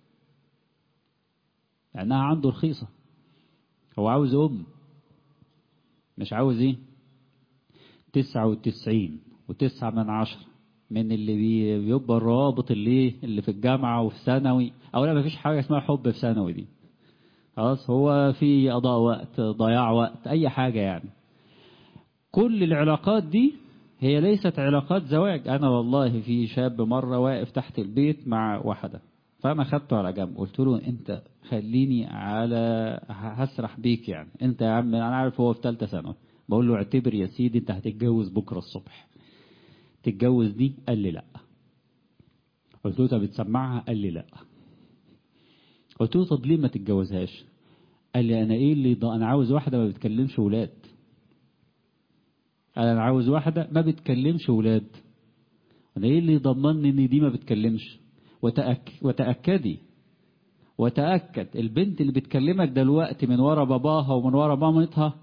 لأنها عنده رخيصة. هو عاوز أم، مش عاوز ايه؟ تسعة وتسعين وتسعة من عشرة من اللي بيبقى الروابط اللي اللي في الجامعة وفي ثانوي. اولا ما فيش حاجة اسمها حب في ثانوي دي، خلاص هو في قضاء وقت، ضياع وقت، اي حاجة يعني. كل العلاقات دي هي ليست علاقات زواج. انا والله في شاب مرة واقف تحت البيت مع واحدة، فانا خدته على جنب قلت له انت خليني على هسرح بيك، يعني انت يا عم انا عارف هو في ثالثه ثانوي، بقول له اعتبر يا سيدي انت هتتجوز بكره الصبح، تتجوز دي؟ قال لي لا. قلت له طب بتسمعها؟ قال لي لا. قلت له طب ليه ما تتجوزهاش؟ قال لي انا ايه اللي انا عاوز واحده ما بتكلمش ولاد. قال انا عاوز واحده ما بتكلمش ولاد. انا ايه اللي يضمنني ان دي ما بتكلمش؟ وتأك... وتأكدي وتأكد البنت اللي بتكلمك دلوقتي من ورا باباها ومن ورا مامتها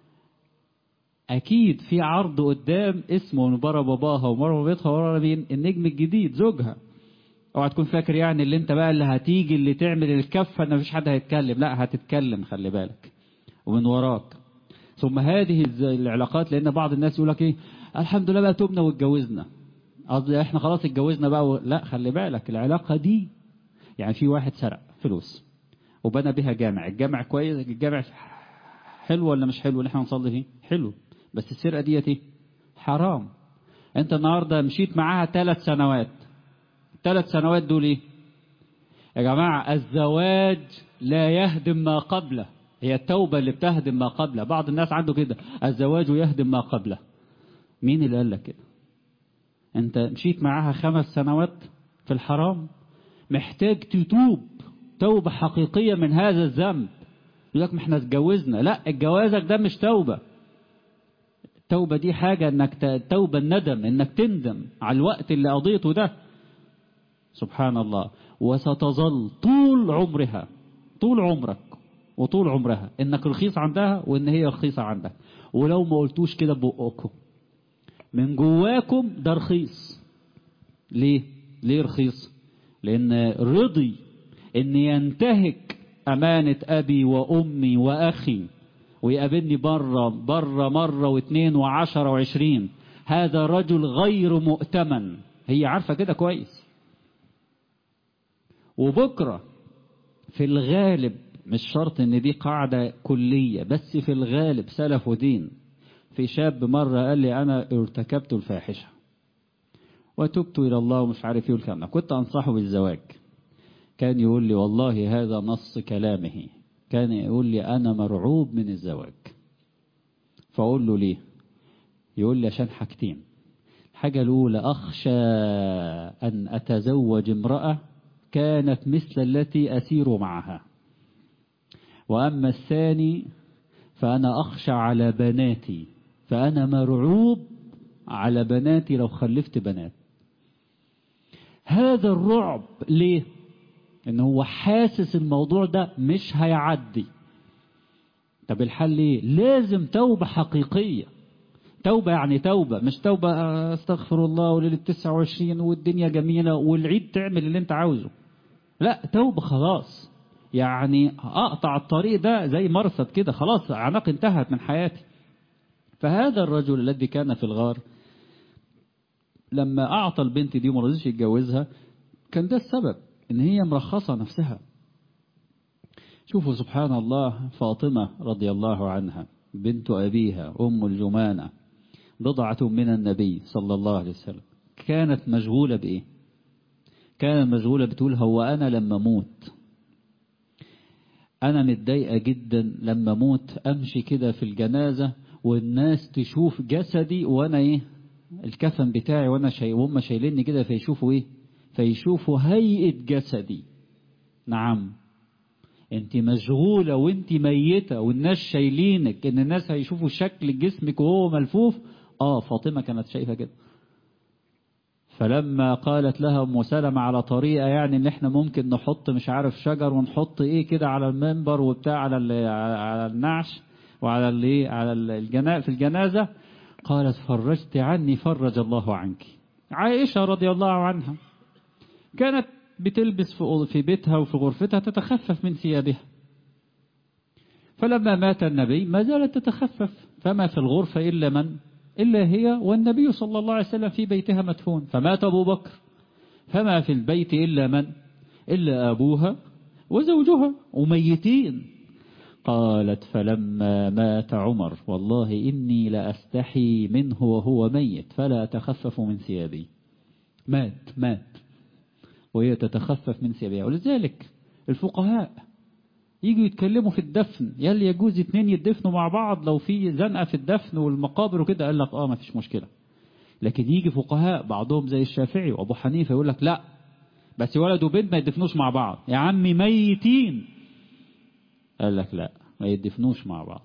أكيد في عرض قدام اسمه من ورا باباها ومن ورا مامتها ورا مين؟ النجم الجديد زوجها. اوعى تكون فاكر يعني اللي انت بقى اللي هتيجي اللي تعمل الكفة ان مفيش حد هيتكلم، لا هتتكلم، خلي بالك، ومن وراك. ثم هذه العلاقات، لأن بعض الناس يقول لك إيه الحمد لله بقى تبنا واتجوزنا، قصدي إحنا خلاص اتجوزنا بقى و... لا خلي بالك العلاقة دي، يعني في واحد سرق فلوس وبنى بها جامع، الجامع كويس، الجامع حلو ولا مش حلو اللي احنا نصلي فيه؟ حلو، بس السرقة ديت ايه؟ حرام. انت النهاردة مشيت معاها ثلاث سنوات، ثلاث سنوات دول ايه يا جماعة؟ الزواج لا يهدم ما قبله، هي التوبة اللي بتهدم ما قبله. بعض الناس عنده كده الزواج يهدم ما قبله. مين اللي قال لك كده؟ انت مشيت معاها خمس سنوات في الحرام، محتاج تتوب توبة حقيقية من هذا الذنب. يقول لك ما احنا اتجوزنا، لا الجوازك ده مش توبة. التوبة دي حاجة انك توبة الندم، انك تندم على الوقت اللي قضيته ده. سبحان الله. وستظل طول عمرها، طول عمرك وطول عمرها انك رخيص عندها وان هي رخيصة عندك، ولو ما قلتوش كده ببقكم من جواكم ده رخيص. ليه؟ ليه رخيص؟ لان رضي ان ينتهك امانة ابي وامي واخي ويقابلني بره بره مرة واثنين وعشرة وعشرين، هذا رجل غير مؤتمن. هي عارفة كده كويس. وبكرة في الغالب، مش شرط ان دي قاعدة كلية، بس في الغالب سلف ودين. في شاب مرة قال لي انا ارتكبت الفاحشة وتبت الى الله ومش عارف ايه والكلام ده، كنت انصحه بالزواج. كان يقول لي والله هذا نص كلامه، كان يقول لي انا مرعوب من الزواج. فاقول له ليه؟ يقول لي عشان حاجتين. الحاجة الاولى اخشى ان اتزوج امرأة كانت مثل التي اسير معها، واما الثاني فانا اخشى على بناتي، فانا مرعوب على بناتي لو خلفت بنات. هذا الرعب ليه؟ ان هو حاسس الموضوع ده مش هيعدي. طب الحل ايه؟ لازم توبة حقيقية. توبة يعني توبة، مش توبة استغفر الله وليلة تسعة وعشرين والدنيا جميلة والعيد تعمل اللي انت عاوزه. لا، توبة خلاص، يعني اقطع الطريق ده زي مرصد كده، خلاص عناق انتهت من حياتي. فهذا الرجل الذي كان في الغار لما اعطى البنت دي وما رضيش يتجوزها، كان ده السبب، ان هي مرخصة نفسها. شوفوا سبحان الله، فاطمة رضي الله عنها بنت أبيها أم الجمانة بضعة من النبي صلى الله عليه وسلم، كانت مشغولة بإيه؟ كانت مشغولة بتقول هو أنا لما موت أنا متضايقة جدا لما موت أمشي كده في الجنازة والناس تشوف جسدي وأنا إيه الكفن بتاعي وأنا شاي وهم شايليني كده، فيشوفوا إيه؟ فيشوفوا هيئة جسدي. نعم، انت مشغولة وانت ميتة والناس شايلينك، ان الناس هيشوفوا شكل جسمك وهو ملفوف. اه فاطمة كانت شايفة كده. فلما قالت لها ام سلمة على طريقة يعني ان احنا ممكن نحط مش عارف شجر ونحط ايه كده على المنبر وبتاع على على النعش وعلى الايه على الجناء في الجنازة، قالت فرجت عني فرج الله عنك. عائشة رضي الله عنها كانت بتلبس في بيتها وفي غرفتها تتخفف من ثيابها، فلما مات النبي ما زالت تتخفف، فما في الغرفة إلا من؟ إلا هي والنبي صلى الله عليه وسلم في بيتها مدفون. فمات أبو بكر فما في البيت إلا من؟ إلا أبوها وزوجها وميتين. قالت فلما مات عمر والله إني لأستحي منه وهو ميت فلا أتخفف من ثيابي. مات مات وهي تتخفف من ثيابها. ولذلك الفقهاء يجوا يتكلموا في الدفن، يلي يجوز اتنين يدفنوا مع بعض لو في زنقة في الدفن والمقابر وكده، قال لك اه ما فيش مشكلة. لكن يجي فقهاء بعضهم زي الشافعي وابو حنيفة يقول لك لا، بس ولد وبنت ما يدفنوش مع بعض، يا عمي ميتين. قال لك لا، ما يدفنوش مع بعض.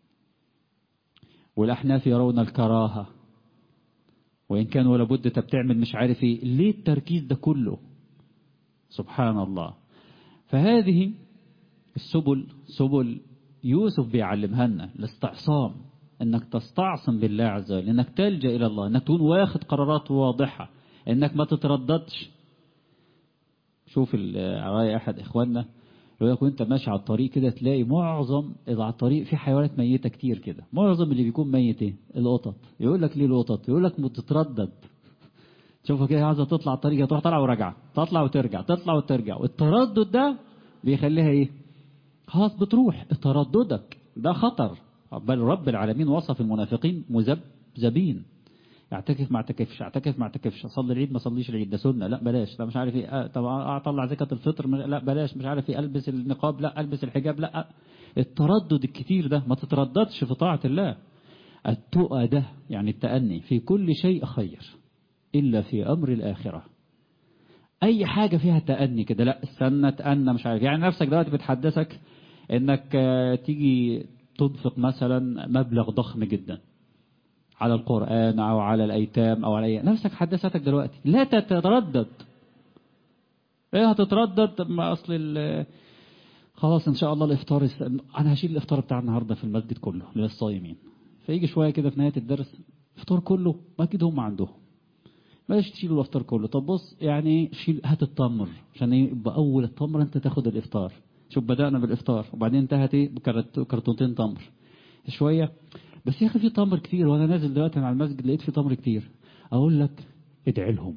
والأحناف يرون الكراهة، وإن كان ولا بد انت بتعمل مش عارف ايه. ليه التركيز ده كله؟ سبحان الله. فهذه السبل سبل يوسف بيعلمها لنا، الاستعصام، انك تستعصم بالله عز وجل، انك تلجأ الى الله، انك تكون واخد قرارات واضحة، انك ما تترددش. شوف رأي احد اخواننا يقول لك وانت ماشي على الطريق كده تلاقي معظم على الطريق في حيوانات ميتة كتير كده. معظم اللي بيكون ميت ايه؟ القطط. يقول لك ليه القطط؟ يقول لك بتتردد. تشوفها كده عايزة تطلع الطريق تروح طالعة وراجعة، تطلع وترجع، تطلع وترجع، والتردد ده بيخليها ايه؟ خلاص بتروح. ترددك ده خطر. بل رب العالمين وصف المنافقين مذبذبين. اعتكف ما اعتكفش، اعتكف ما اعتكفش، اصلي العيد ما اصليش العيد، ده سنه لا بلاش، لا مش عارف ايه، اه طب اطلع زكاه الفطر لا بلاش، مش عارف ايه، البس النقاب لا، البس الحجاب لا. التردد الكتير ده ما تترددش في طاعه الله. التقى ده يعني التأني في كل شيء خير الا في امر الاخره. اي حاجه فيها تأني كده لا استنى تأنى مش عارف، يعني نفسك دلوقتي بتحدثك انك تيجي تنفق مثلا مبلغ ضخم جدا على القرآن أو على الأيتام أو على أي، نفسك حدثتك دلوقتي لا تتردد. إيه هتتردد؟ ما أصل خلاص إن شاء الله الإفطار است... أنا هشيل الإفطار بتاع النهاردة في المسجد كله للصايمين. فيجي شوية كده في نهاية الدرس الإفطار كله ما أكيد هم عندهم، بلاش تشيلوا الإفطار كله. طب بص يعني شيل، هات التمر عشان يبقى أول التمر أنت تاخد الإفطار. شوف بدأنا بالإفطار وبعدين انتهت إيه بكرتونتين تمر شوية. بس يا أخي في تمر كتير، وأنا نازل دلوقتي على المسجد لقيت في تمر كتير. أقول لك ادعي لهم.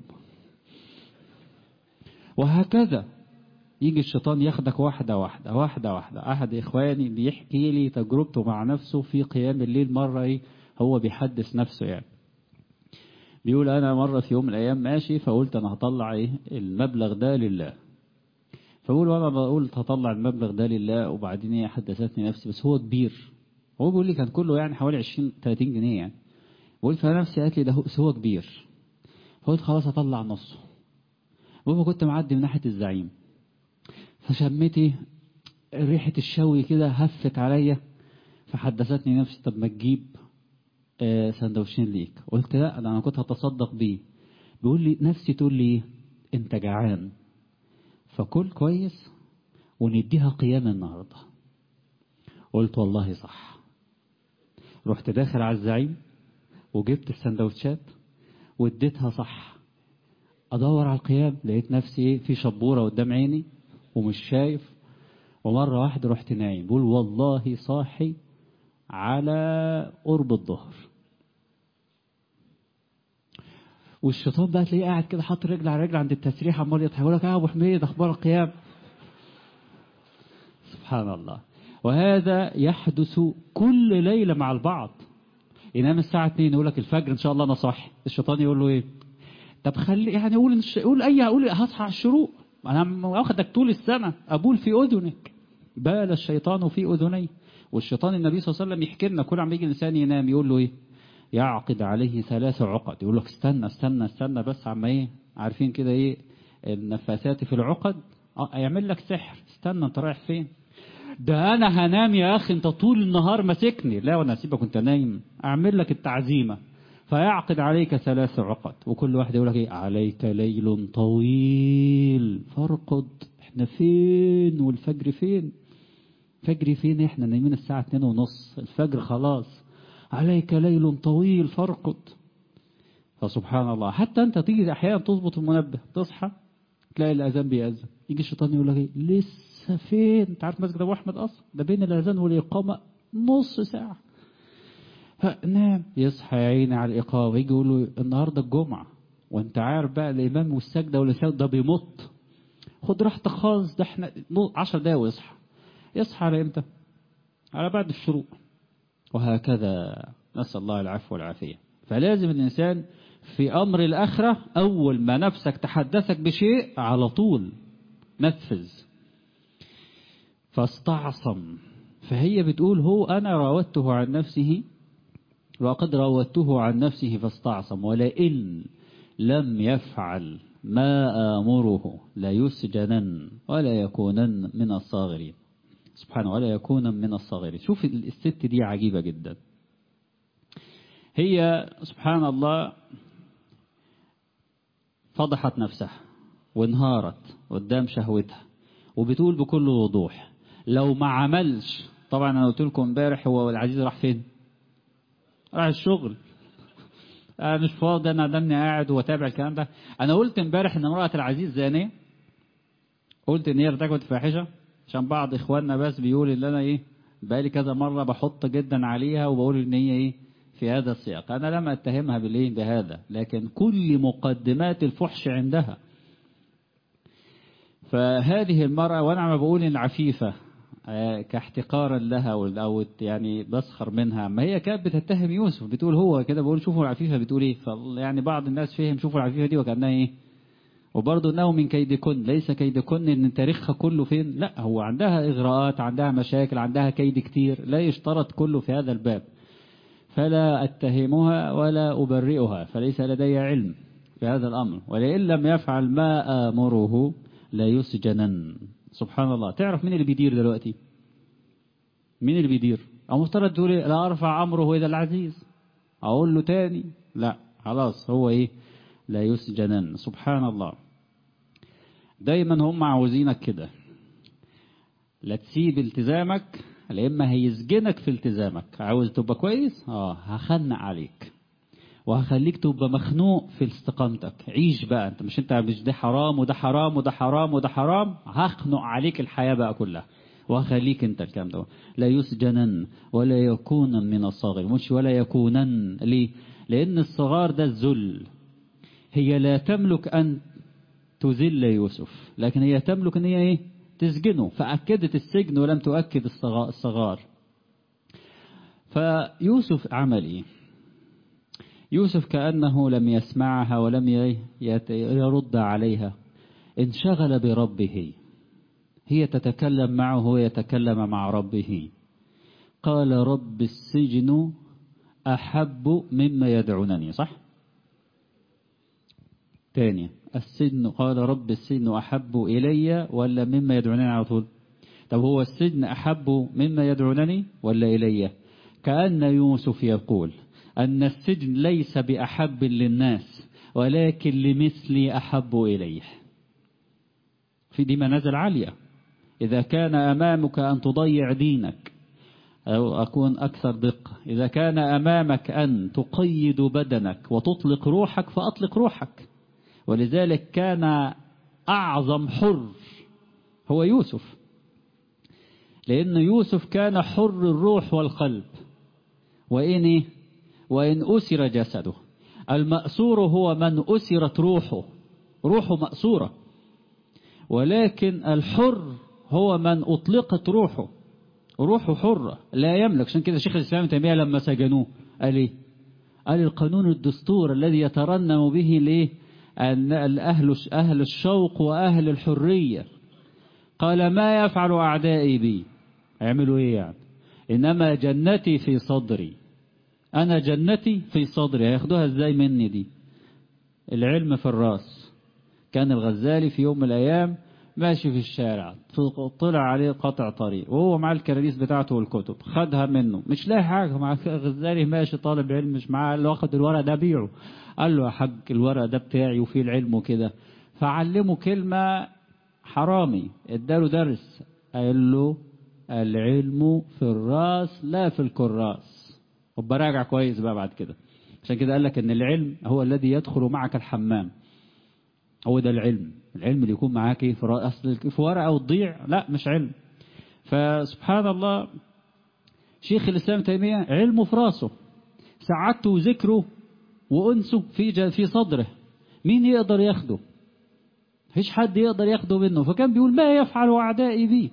وهكذا يجي الشيطان ياخدك واحدة واحدة واحدة واحدة. أحد إخواني بيحكي لي تجربته مع نفسه في قيام الليل مرة، إيه هو بيحدث نفسه يعني، بيقول أنا مرة في يوم من الأيام ماشي فقلت أنا هطلع إيه المبلغ ده لله. فقول وأنا بقول هطلع المبلغ ده لله وبعدين إيه حدثتني نفسي بس هو كبير. هو بيقول لي كان كله يعني حوالي عشرين ثلاثين جنيه يعني. قلت فنفسي قالت لي ده هو كبير. فقلت خلاص هطلع نصه. وما كنت معدي من ناحية الزعيم فشميتي ريحة الشوي كده هفت عليا، فحدثتني نفسي طب ما تجيب آه سندوتشين ليك. قلت لا انا كنت هتصدق بيه. بيقول لي نفسي تقول لي انت جعان فكل كويس ونديها قيام النهارده. قلت والله صح. رحت داخل على الزعيم وجبت السندوتشات واديتها صح. ادور على القيام لقيت نفسي في شبورة قدام عيني ومش شايف. ومرة واحدة رحت نايم. بقول والله صاحي على قرب الظهر. والشيطان بقى تلاقيه قاعد كده حاطط رجل على رجل عند التسريح عمال يضحك يقول لك يا ابو حميد اخبار القيام. سبحان الله. وهذا يحدث كل ليلة مع البعض. ينام الساعة اتنين يقول لك الفجر ان شاء الله انا صاحي. الشيطان يقول له ايه طب خلي يعني قول قول اي قول هصحى على الشروق انا واخدك طول السنة ابول في اذنك. بال الشيطان في اذني. والشيطان النبي صلى الله عليه وسلم يحكي لنا كل عم يجي الانسان ينام يقول له ايه يعقد عليه ثلاث عقد. يقول لك استنى استنى استنى بس عم ايه عارفين كده ايه النفاثات في العقد يعمل لك سحر. استنى انت رايح فين؟ ده انا هنام يا اخي انت طول النهار ماسكني. لا وانا اسيبك كنت نايم اعمل لك التعزيمة. فيعقد عليك ثلاث عقد وكل واحد يقول لك ايه عليك ليل طويل فارقد. احنا فين والفجر فين؟ فجر فين؟ احنا نايمين الساعة اتنين ونص الفجر خلاص. عليك ليل طويل فارقد. فسبحان الله حتى انت تيجي احيانا تظبط المنبه تصحى تلاقي الاذان بيأذن. يجي الشيطان يقول لك ايه لسه فين؟ انت عارف مسجد ابو احمد اصلا ده بين الاذان والاقامه نص ساعه. نام يصحى يا عيني على الاقامه يجي يقول له النهارده الجمعه وانت عارف بقى الامام والسجده والسجده ده بيمط. خد راحتك خالص ده احنا عشر دقايق ويصحى. يصحى على امتى؟ على بعد الشروق. وهكذا نسأل الله العفو والعافية. فلازم الإنسان في أمر الآخرة أول ما نفسك تحدثك بشيء على طول نفذ. فاستعصم. فهي بتقول هو أنا راودته عن نفسه وقد راودته عن نفسه فاستعصم ولئن لم يفعل ما آمره لا يسجنن ولا يكونن من الصاغرين. سبحانه ولا يكون من الصاغرين. شوف الست دي عجيبة جدا. هي سبحان الله فضحت نفسها وانهارت قدام شهوتها وبتقول بكل وضوح لو ما عملش. طبعا انا قلت لكم امبارح هو العزيز راح فين؟ راح الشغل. انا مش فاضي انا دمني قاعد واتابع الكلام ده. انا قلت امبارح ان امرأة العزيز زانية. قلت ان هي ارتكبت فاحشة. عشان بعض إخواننا بس بيقول إن أنا إيه بقالي كذا مرة بحط جدا عليها وبقول إن هي إيه في هذا السياق. أنا لم أتهمها بالإيه بهذا، لكن كل مقدمات الفحش عندها. فهذه المرأة، وأنا عم بقول إن عفيفة كاحتقارا لها أو يعني بسخر منها، ما هي كانت بتتهم يوسف، بتقول هو كده، بقول شوفوا العفيفة بتقول إيه. يعني بعض الناس فهم شوفوا العفيفة دي وكأنها إيه، وبرضه انه من كيدكن، ليس كيدكن ان تاريخها كله فين، لا هو عندها اغراءات، عندها مشاكل، عندها كيد كتير، لا يشترط كله في هذا الباب. فلا اتهمها ولا ابرئها، فليس لدي علم في هذا الامر، ولئن لم يفعل ما امره لا يسجنن. سبحان الله. تعرف مين اللي بيدير دلوقتي؟ مين اللي بيدير؟ او مفترض تقول لا ارفع امره الى العزيز، اقول له تاني لا خلاص هو ايه لا يسجنن. سبحان الله. دايما هم عاوزينك كده، لا تسيب التزامك، لإما هيسجنك في التزامك. عاوز تبقى كويس، اه هخنق عليك وهخليك تبقى مخنوق في استقامتك. عيش بقى انت، مش انت مش ده حرام وده حرام وده حرام وده حرام، هخنق عليك الحياة بقى كلها وهخليك انت الكلام ده. لا يسجنن ولا يكونن من الصاغر، مش ولا يكونن. ليه؟ لأن الصغار ده الذل. هي لا تملك أن تذل يوسف، لكن هي تملك ان هي ايه تسجنه، فأكدت السجن ولم تؤكد الصغار. فيوسف عمل ايه؟ يوسف كأنه لم يسمعها ولم يرد عليها، انشغل بربه. هي تتكلم معه ويتكلم مع ربه. قال رب السجن أحب مما يدعونني. صح؟ تاني، السجن قال رب السجن أحب إلي ولا مما يدعونني على طول؟ طب هو السجن أحب مما يدعونني ولا إلي؟ كأن يوسف يقول أن السجن ليس بأحب للناس ولكن لمثلي أحب إليه. في دي منازل عالية. إذا كان أمامك أن تضيع دينك، أو أكون أكثر دقة، إذا كان أمامك أن تقيد بدنك وتطلق روحك فأطلق روحك. ولذلك كان أعظم حر هو يوسف، لأن يوسف كان حر الروح والقلب. وإن وإن أسر جسده، المأسور هو من أسرت روحه، روحه مأسورة، ولكن الحر هو من أطلقت روحه، روحه حرة لا يملك. عشان كده شيخ الإسلام تيمية لما سجنوه قال إيه؟ قال القانون الدستور الذي يترنم به ليه أن الأهل أهل الشوق وأهل الحرية. قال ما يفعل أعدائي بي؟ هيعملوا إيه يعني؟ إنما جنتي في صدري، أنا جنتي في صدري. هياخدوها إزاي مني دي؟ العلم في الراس. كان الغزالي في يوم من الأيام ماشي في الشارع، طلع عليه قطع طريق وهو مع الكراريس بتاعته والكتب، خدها منه مش لاقي حاجة. مع الغزالي ماشي طالب علم مش معاه، قال له واخد الورق ده بيعه. قال له يا حاج الورق ده بتاعي وفيه العلم وكده. فعلمه كلمة حرامي، اداله درس، قال له العلم في الراس لا في الكراس. وبراجع كويس بقى بعد كده. عشان كده قال لك ان العلم هو الذي يدخل معك الحمام، هو ده العلم. العلم اللي يكون معاك ايه في اصل في ورقه وتضيع، لا مش علم. فسبحان الله، شيخ الاسلام تيميه علمه في راسه، سعادته وذكره وانسه في في صدره. مين يقدر ياخده؟ مفيش حد يقدر ياخده منه. فكان بيقول ما يفعل اعدائي بي.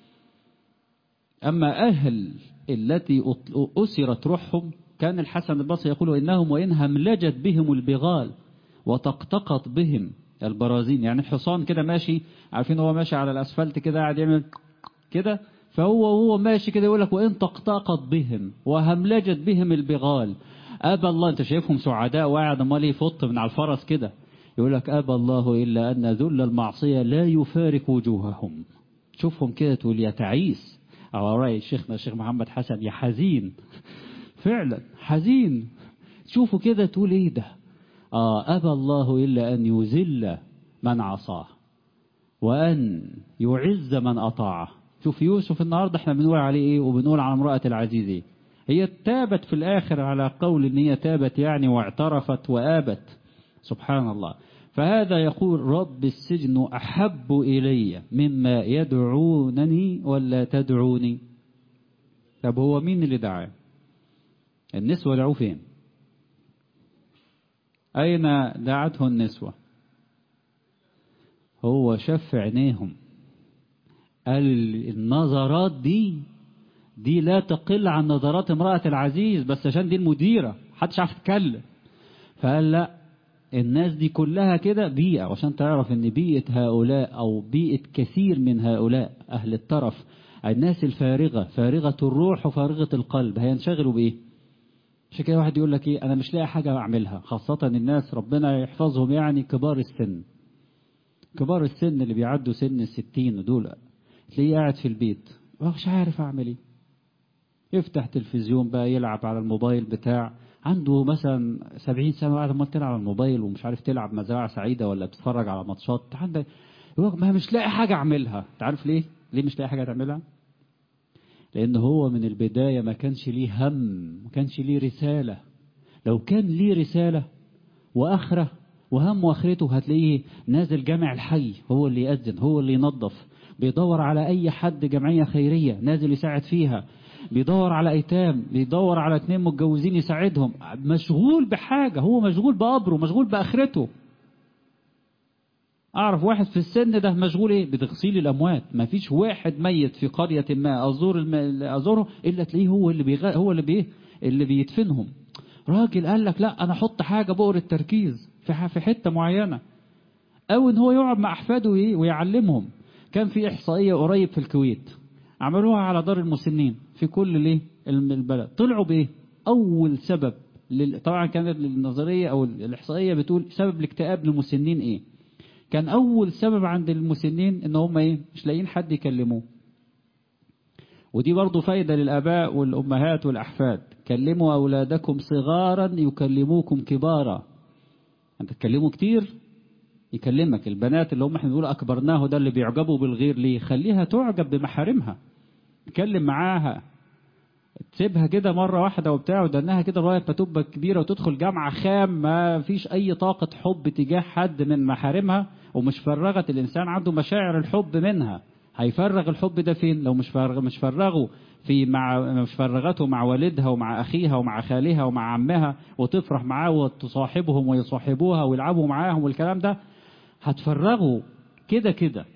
اما اهل التي اسرت روحهم، كان الحسن البصري يقول انهم وان هملجت بهم البغال وتقتقط بهم البرازين. يعني الحصان كده ماشي، عارفين هو ماشي على الاسفلت كده قاعد يعمل كده، فهو هو ماشي كده يقول لك وان تقتقط بهم وهملجت بهم البغال ابى الله. انت شايفهم سعداء وقاعد امال يفط من على الفرس كده، يقول لك ابى الله الا ان ذل المعصيه لا يفارق وجوههم. تشوفهم كده تقول يا تعيس. او راي شيخنا الشيخ محمد حسن يا حزين، فعلا حزين. تشوفوا كده تقول ايه ده؟ آه أبى الله إلا أن يذل من عصاه وأن يعز من أطاعه. شوف يوسف النهاردة احنا بنقول عليه ايه وبنقول على امرأة العزيز ايه؟ هي تابت في الآخر على قول ان هي تابت يعني واعترفت وآبت. سبحان الله. فهذا يقول رب السجن أحب إلي مما يدعونني ولا تدعوني. طب هو مين اللي دعاه؟ النسوة دعوه فين؟ أين دعته النسوة؟ هو شف عينيهم. قال النظرات دي دي لا تقل عن نظرات امرأة العزيز، بس عشان دي المديرة محدش عارف يتكلم. فقال لا، الناس دي كلها كده بيئة، وعشان تعرف ان بيئة هؤلاء او بيئة كثير من هؤلاء اهل الترف، الناس الفارغة فارغة الروح وفارغة القلب، هينشغلوا بايه؟ عشان كده واحد يقول لك ايه، انا مش لاقي حاجة اعملها، خاصة الناس ربنا يحفظهم يعني كبار السن. كبار السن اللي بيعدوا سن الستين ودول تلاقيه قاعد في البيت مش عارف اعمل ايه. يفتح تلفزيون بقى يلعب على الموبايل بتاع، عنده مثلا سبعين سنة وقاعد ما تلعب على الموبايل ومش عارف تلعب مزرعة سعيدة ولا بتتفرج على ماتشات. عندك ما مش لاقي حاجة اعملها. تعرف ليه؟ ليه مش لاقي حاجة تعملها؟ لان هو من البداية ما كانش ليه هم، ما كانش ليه رسالة. لو كان ليه رسالة واخرة وهم واخرته هتلاقيه نازل جامع الحي، هو اللي يأذن، هو اللي ينظف، بيدور على اي حد جمعية خيرية نازل يساعد فيها، بيدور على ايتام، بيدور على اتنين متجوزين يساعدهم، مشغول بحاجة، هو مشغول بقبره، مشغول باخرته. اعرف واحد في السن ده مشغول ايه؟ بتغسيل الاموات. ما فيش واحد ميت في قرية ما ازور الم... ازوره الا تلاقيه هو اللي بيغ... هو اللي بيه اللي بيدفنهم. راجل قال لك لا انا احط حاجة بؤر التركيز في في حتة معينة، او ان هو يقعد مع احفاده ويعلمهم. كان في احصائية قريب في الكويت عملوها على دار المسنين في كل ليه البلد، طلعوا بايه؟ اول سبب لل... طبعا كانت النظرية او الاحصائية بتقول سبب الاكتئاب للمسنين ايه. كان اول سبب عند المسنين ان هم ايه؟ مش لاقيين حد يكلموه. ودي برضو فايدة للآباء والأمهات والأحفاد، كلموا أولادكم صغارا يكلموكم كبارا. أنت تكلموا كتير يكلمك. البنات اللي هم احنا بنقول أكبرناه ده اللي بيعجبوا بالغير ليه؟ خليها تعجب بمحارمها، تكلم معاها، تسيبها كده مرة واحدة وبتاع ودنها كده لغاية ما تبقى كبيرة وتدخل جامعة خام ما فيش أي طاقة حب تجاه حد من محارمها، ومش فرغت الإنسان عنده مشاعر الحب منها. هيفرغ الحب ده فين؟ لو مش فرغ مش فرغه في مع مش فرغته مع والدها ومع أخيها ومع خالها ومع عمها وتفرح معاه وتصاحبهم ويصاحبوها ويلعبوا معاهم والكلام ده، هتفرغوا كده كده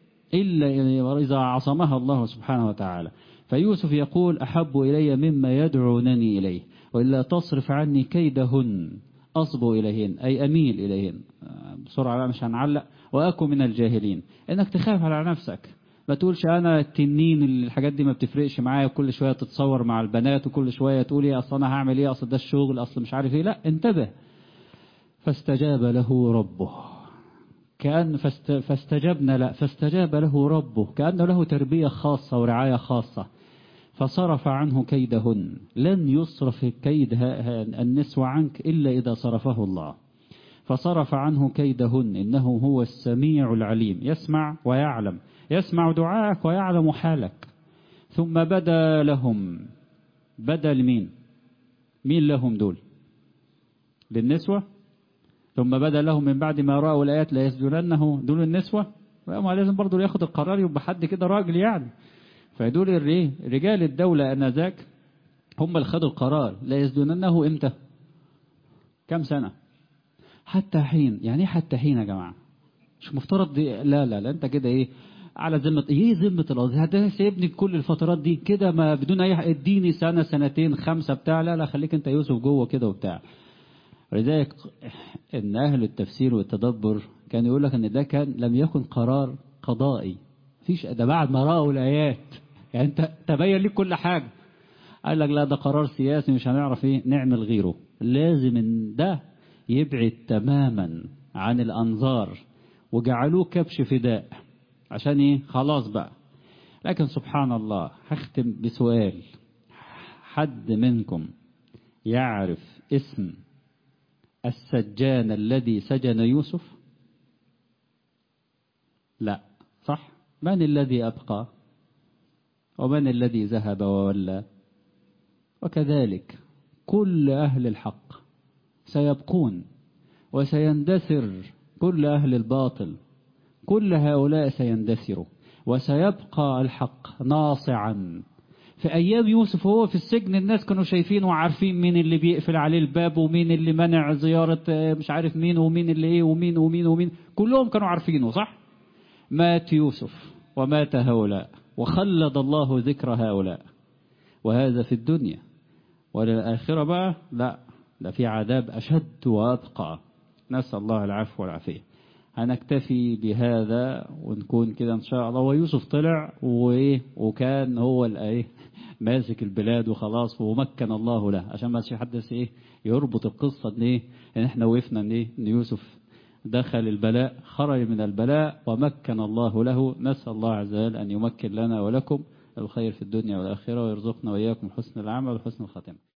إلا إذا عصمها الله سبحانه وتعالى. فيوسف يقول أحب إلي مما يدعونني إليه وإلا تصرف عني كيدهن أصب إليهن، أي أميل إليهن. بسرعة مش هنعلق. وأكون من الجاهلين، إنك تخاف على نفسك، ما تقولش أنا التنين الحاجات دي ما بتفرقش معايا، وكل شوية تتصور مع البنات وكل شوية تقول إيه أصل أنا هعمل إيه، أصل ده الشغل، أصل مش عارف إيه. لا، انتبه. فاستجاب له ربه، كأن فاست فاستجبنا لا فاستجاب له ربه، كأنه له تربية خاصة ورعاية خاصة. فصرف عنه كيدهن، لن يصرف كيد النسوة عنك إلا إذا صرفه الله. فصرف عنه كيدهن إنه هو السميع العليم، يسمع ويعلم، يسمع دعاءك ويعلم حالك. ثم بدا لهم، بدا لمين؟ مين لهم دول؟ للنسوة. ثم بدا لهم من بعد ما رأوا الآيات لا يسجننه، دول النسوة. ما لازم برضو ياخد القرار، يبقى حد كده راجل يعني. فدول رجال الدولة أنذاك هم اللي خدوا القرار لا يسجننه. امتى؟ كم سنة؟ حتى حين. يعني ايه حتى حين يا جماعة؟ مش مفترض دي. لا لا لا، انت كده ايه على ذمة ايه؟ ذمة القاضي ده سيبني كل الفترات دي كده ما بدون اي، اديني سنة سنتين خمسة بتاع. لا لا، خليك انت يوسف جوه كده وبتاع. ولذلك ان اهل التفسير والتدبر كان يقول لك ان ده كان لم يكن قرار قضائي، فيش ده بعد ما رأوا الآيات. يعني انت تبين لك كل حاجة، قال لك لا ده قرار سياسي مش هنعرف ايه نعمل غيره، لازم ان ده يبعد تماما عن الأنظار، وجعلوه كبش فداء. عشان ايه؟ خلاص بقى. لكن سبحان الله، هختم بسؤال. حد منكم يعرف اسم السجان الذي سجن يوسف؟ لا، صح؟ من الذي أبقى ومن الذي ذهب وولى؟ وكذلك كل أهل الحق سيبقون وسيندثر كل أهل الباطل، كل هؤلاء سيندثروا، وسيبقى الحق ناصعا. في أيام يوسف وهو في السجن الناس كانوا شايفين وعارفين مين اللي بيقفل عليه الباب، ومين اللي منع زيارة مش عارف مين، ومين اللي ايه، ومين ومين ومين، كلهم كانوا عارفينه، صح؟ مات يوسف ومات هؤلاء، وخلد الله ذكر هؤلاء. وهذا في الدنيا. وللآخرة بقى لا، ده في عذاب أشد وأبقى. نسأل الله العفو والعافية. هنكتفي بهذا ونكون كده إن شاء الله. ويوسف طلع وإيه، وكان هو الإيه ماسك البلاد وخلاص، ومكن الله له، عشان ما يحدث إيه يربط القصة إن إيه إن إحنا وقفنا إن إيه إن يوسف دخل البلاء، خرج من البلاء ومكن الله له. نسأل الله عز وجل أن يمكن لنا ولكم الخير في الدنيا والآخرة، ويرزقنا وإياكم حسن العمل وحسن الخاتمة.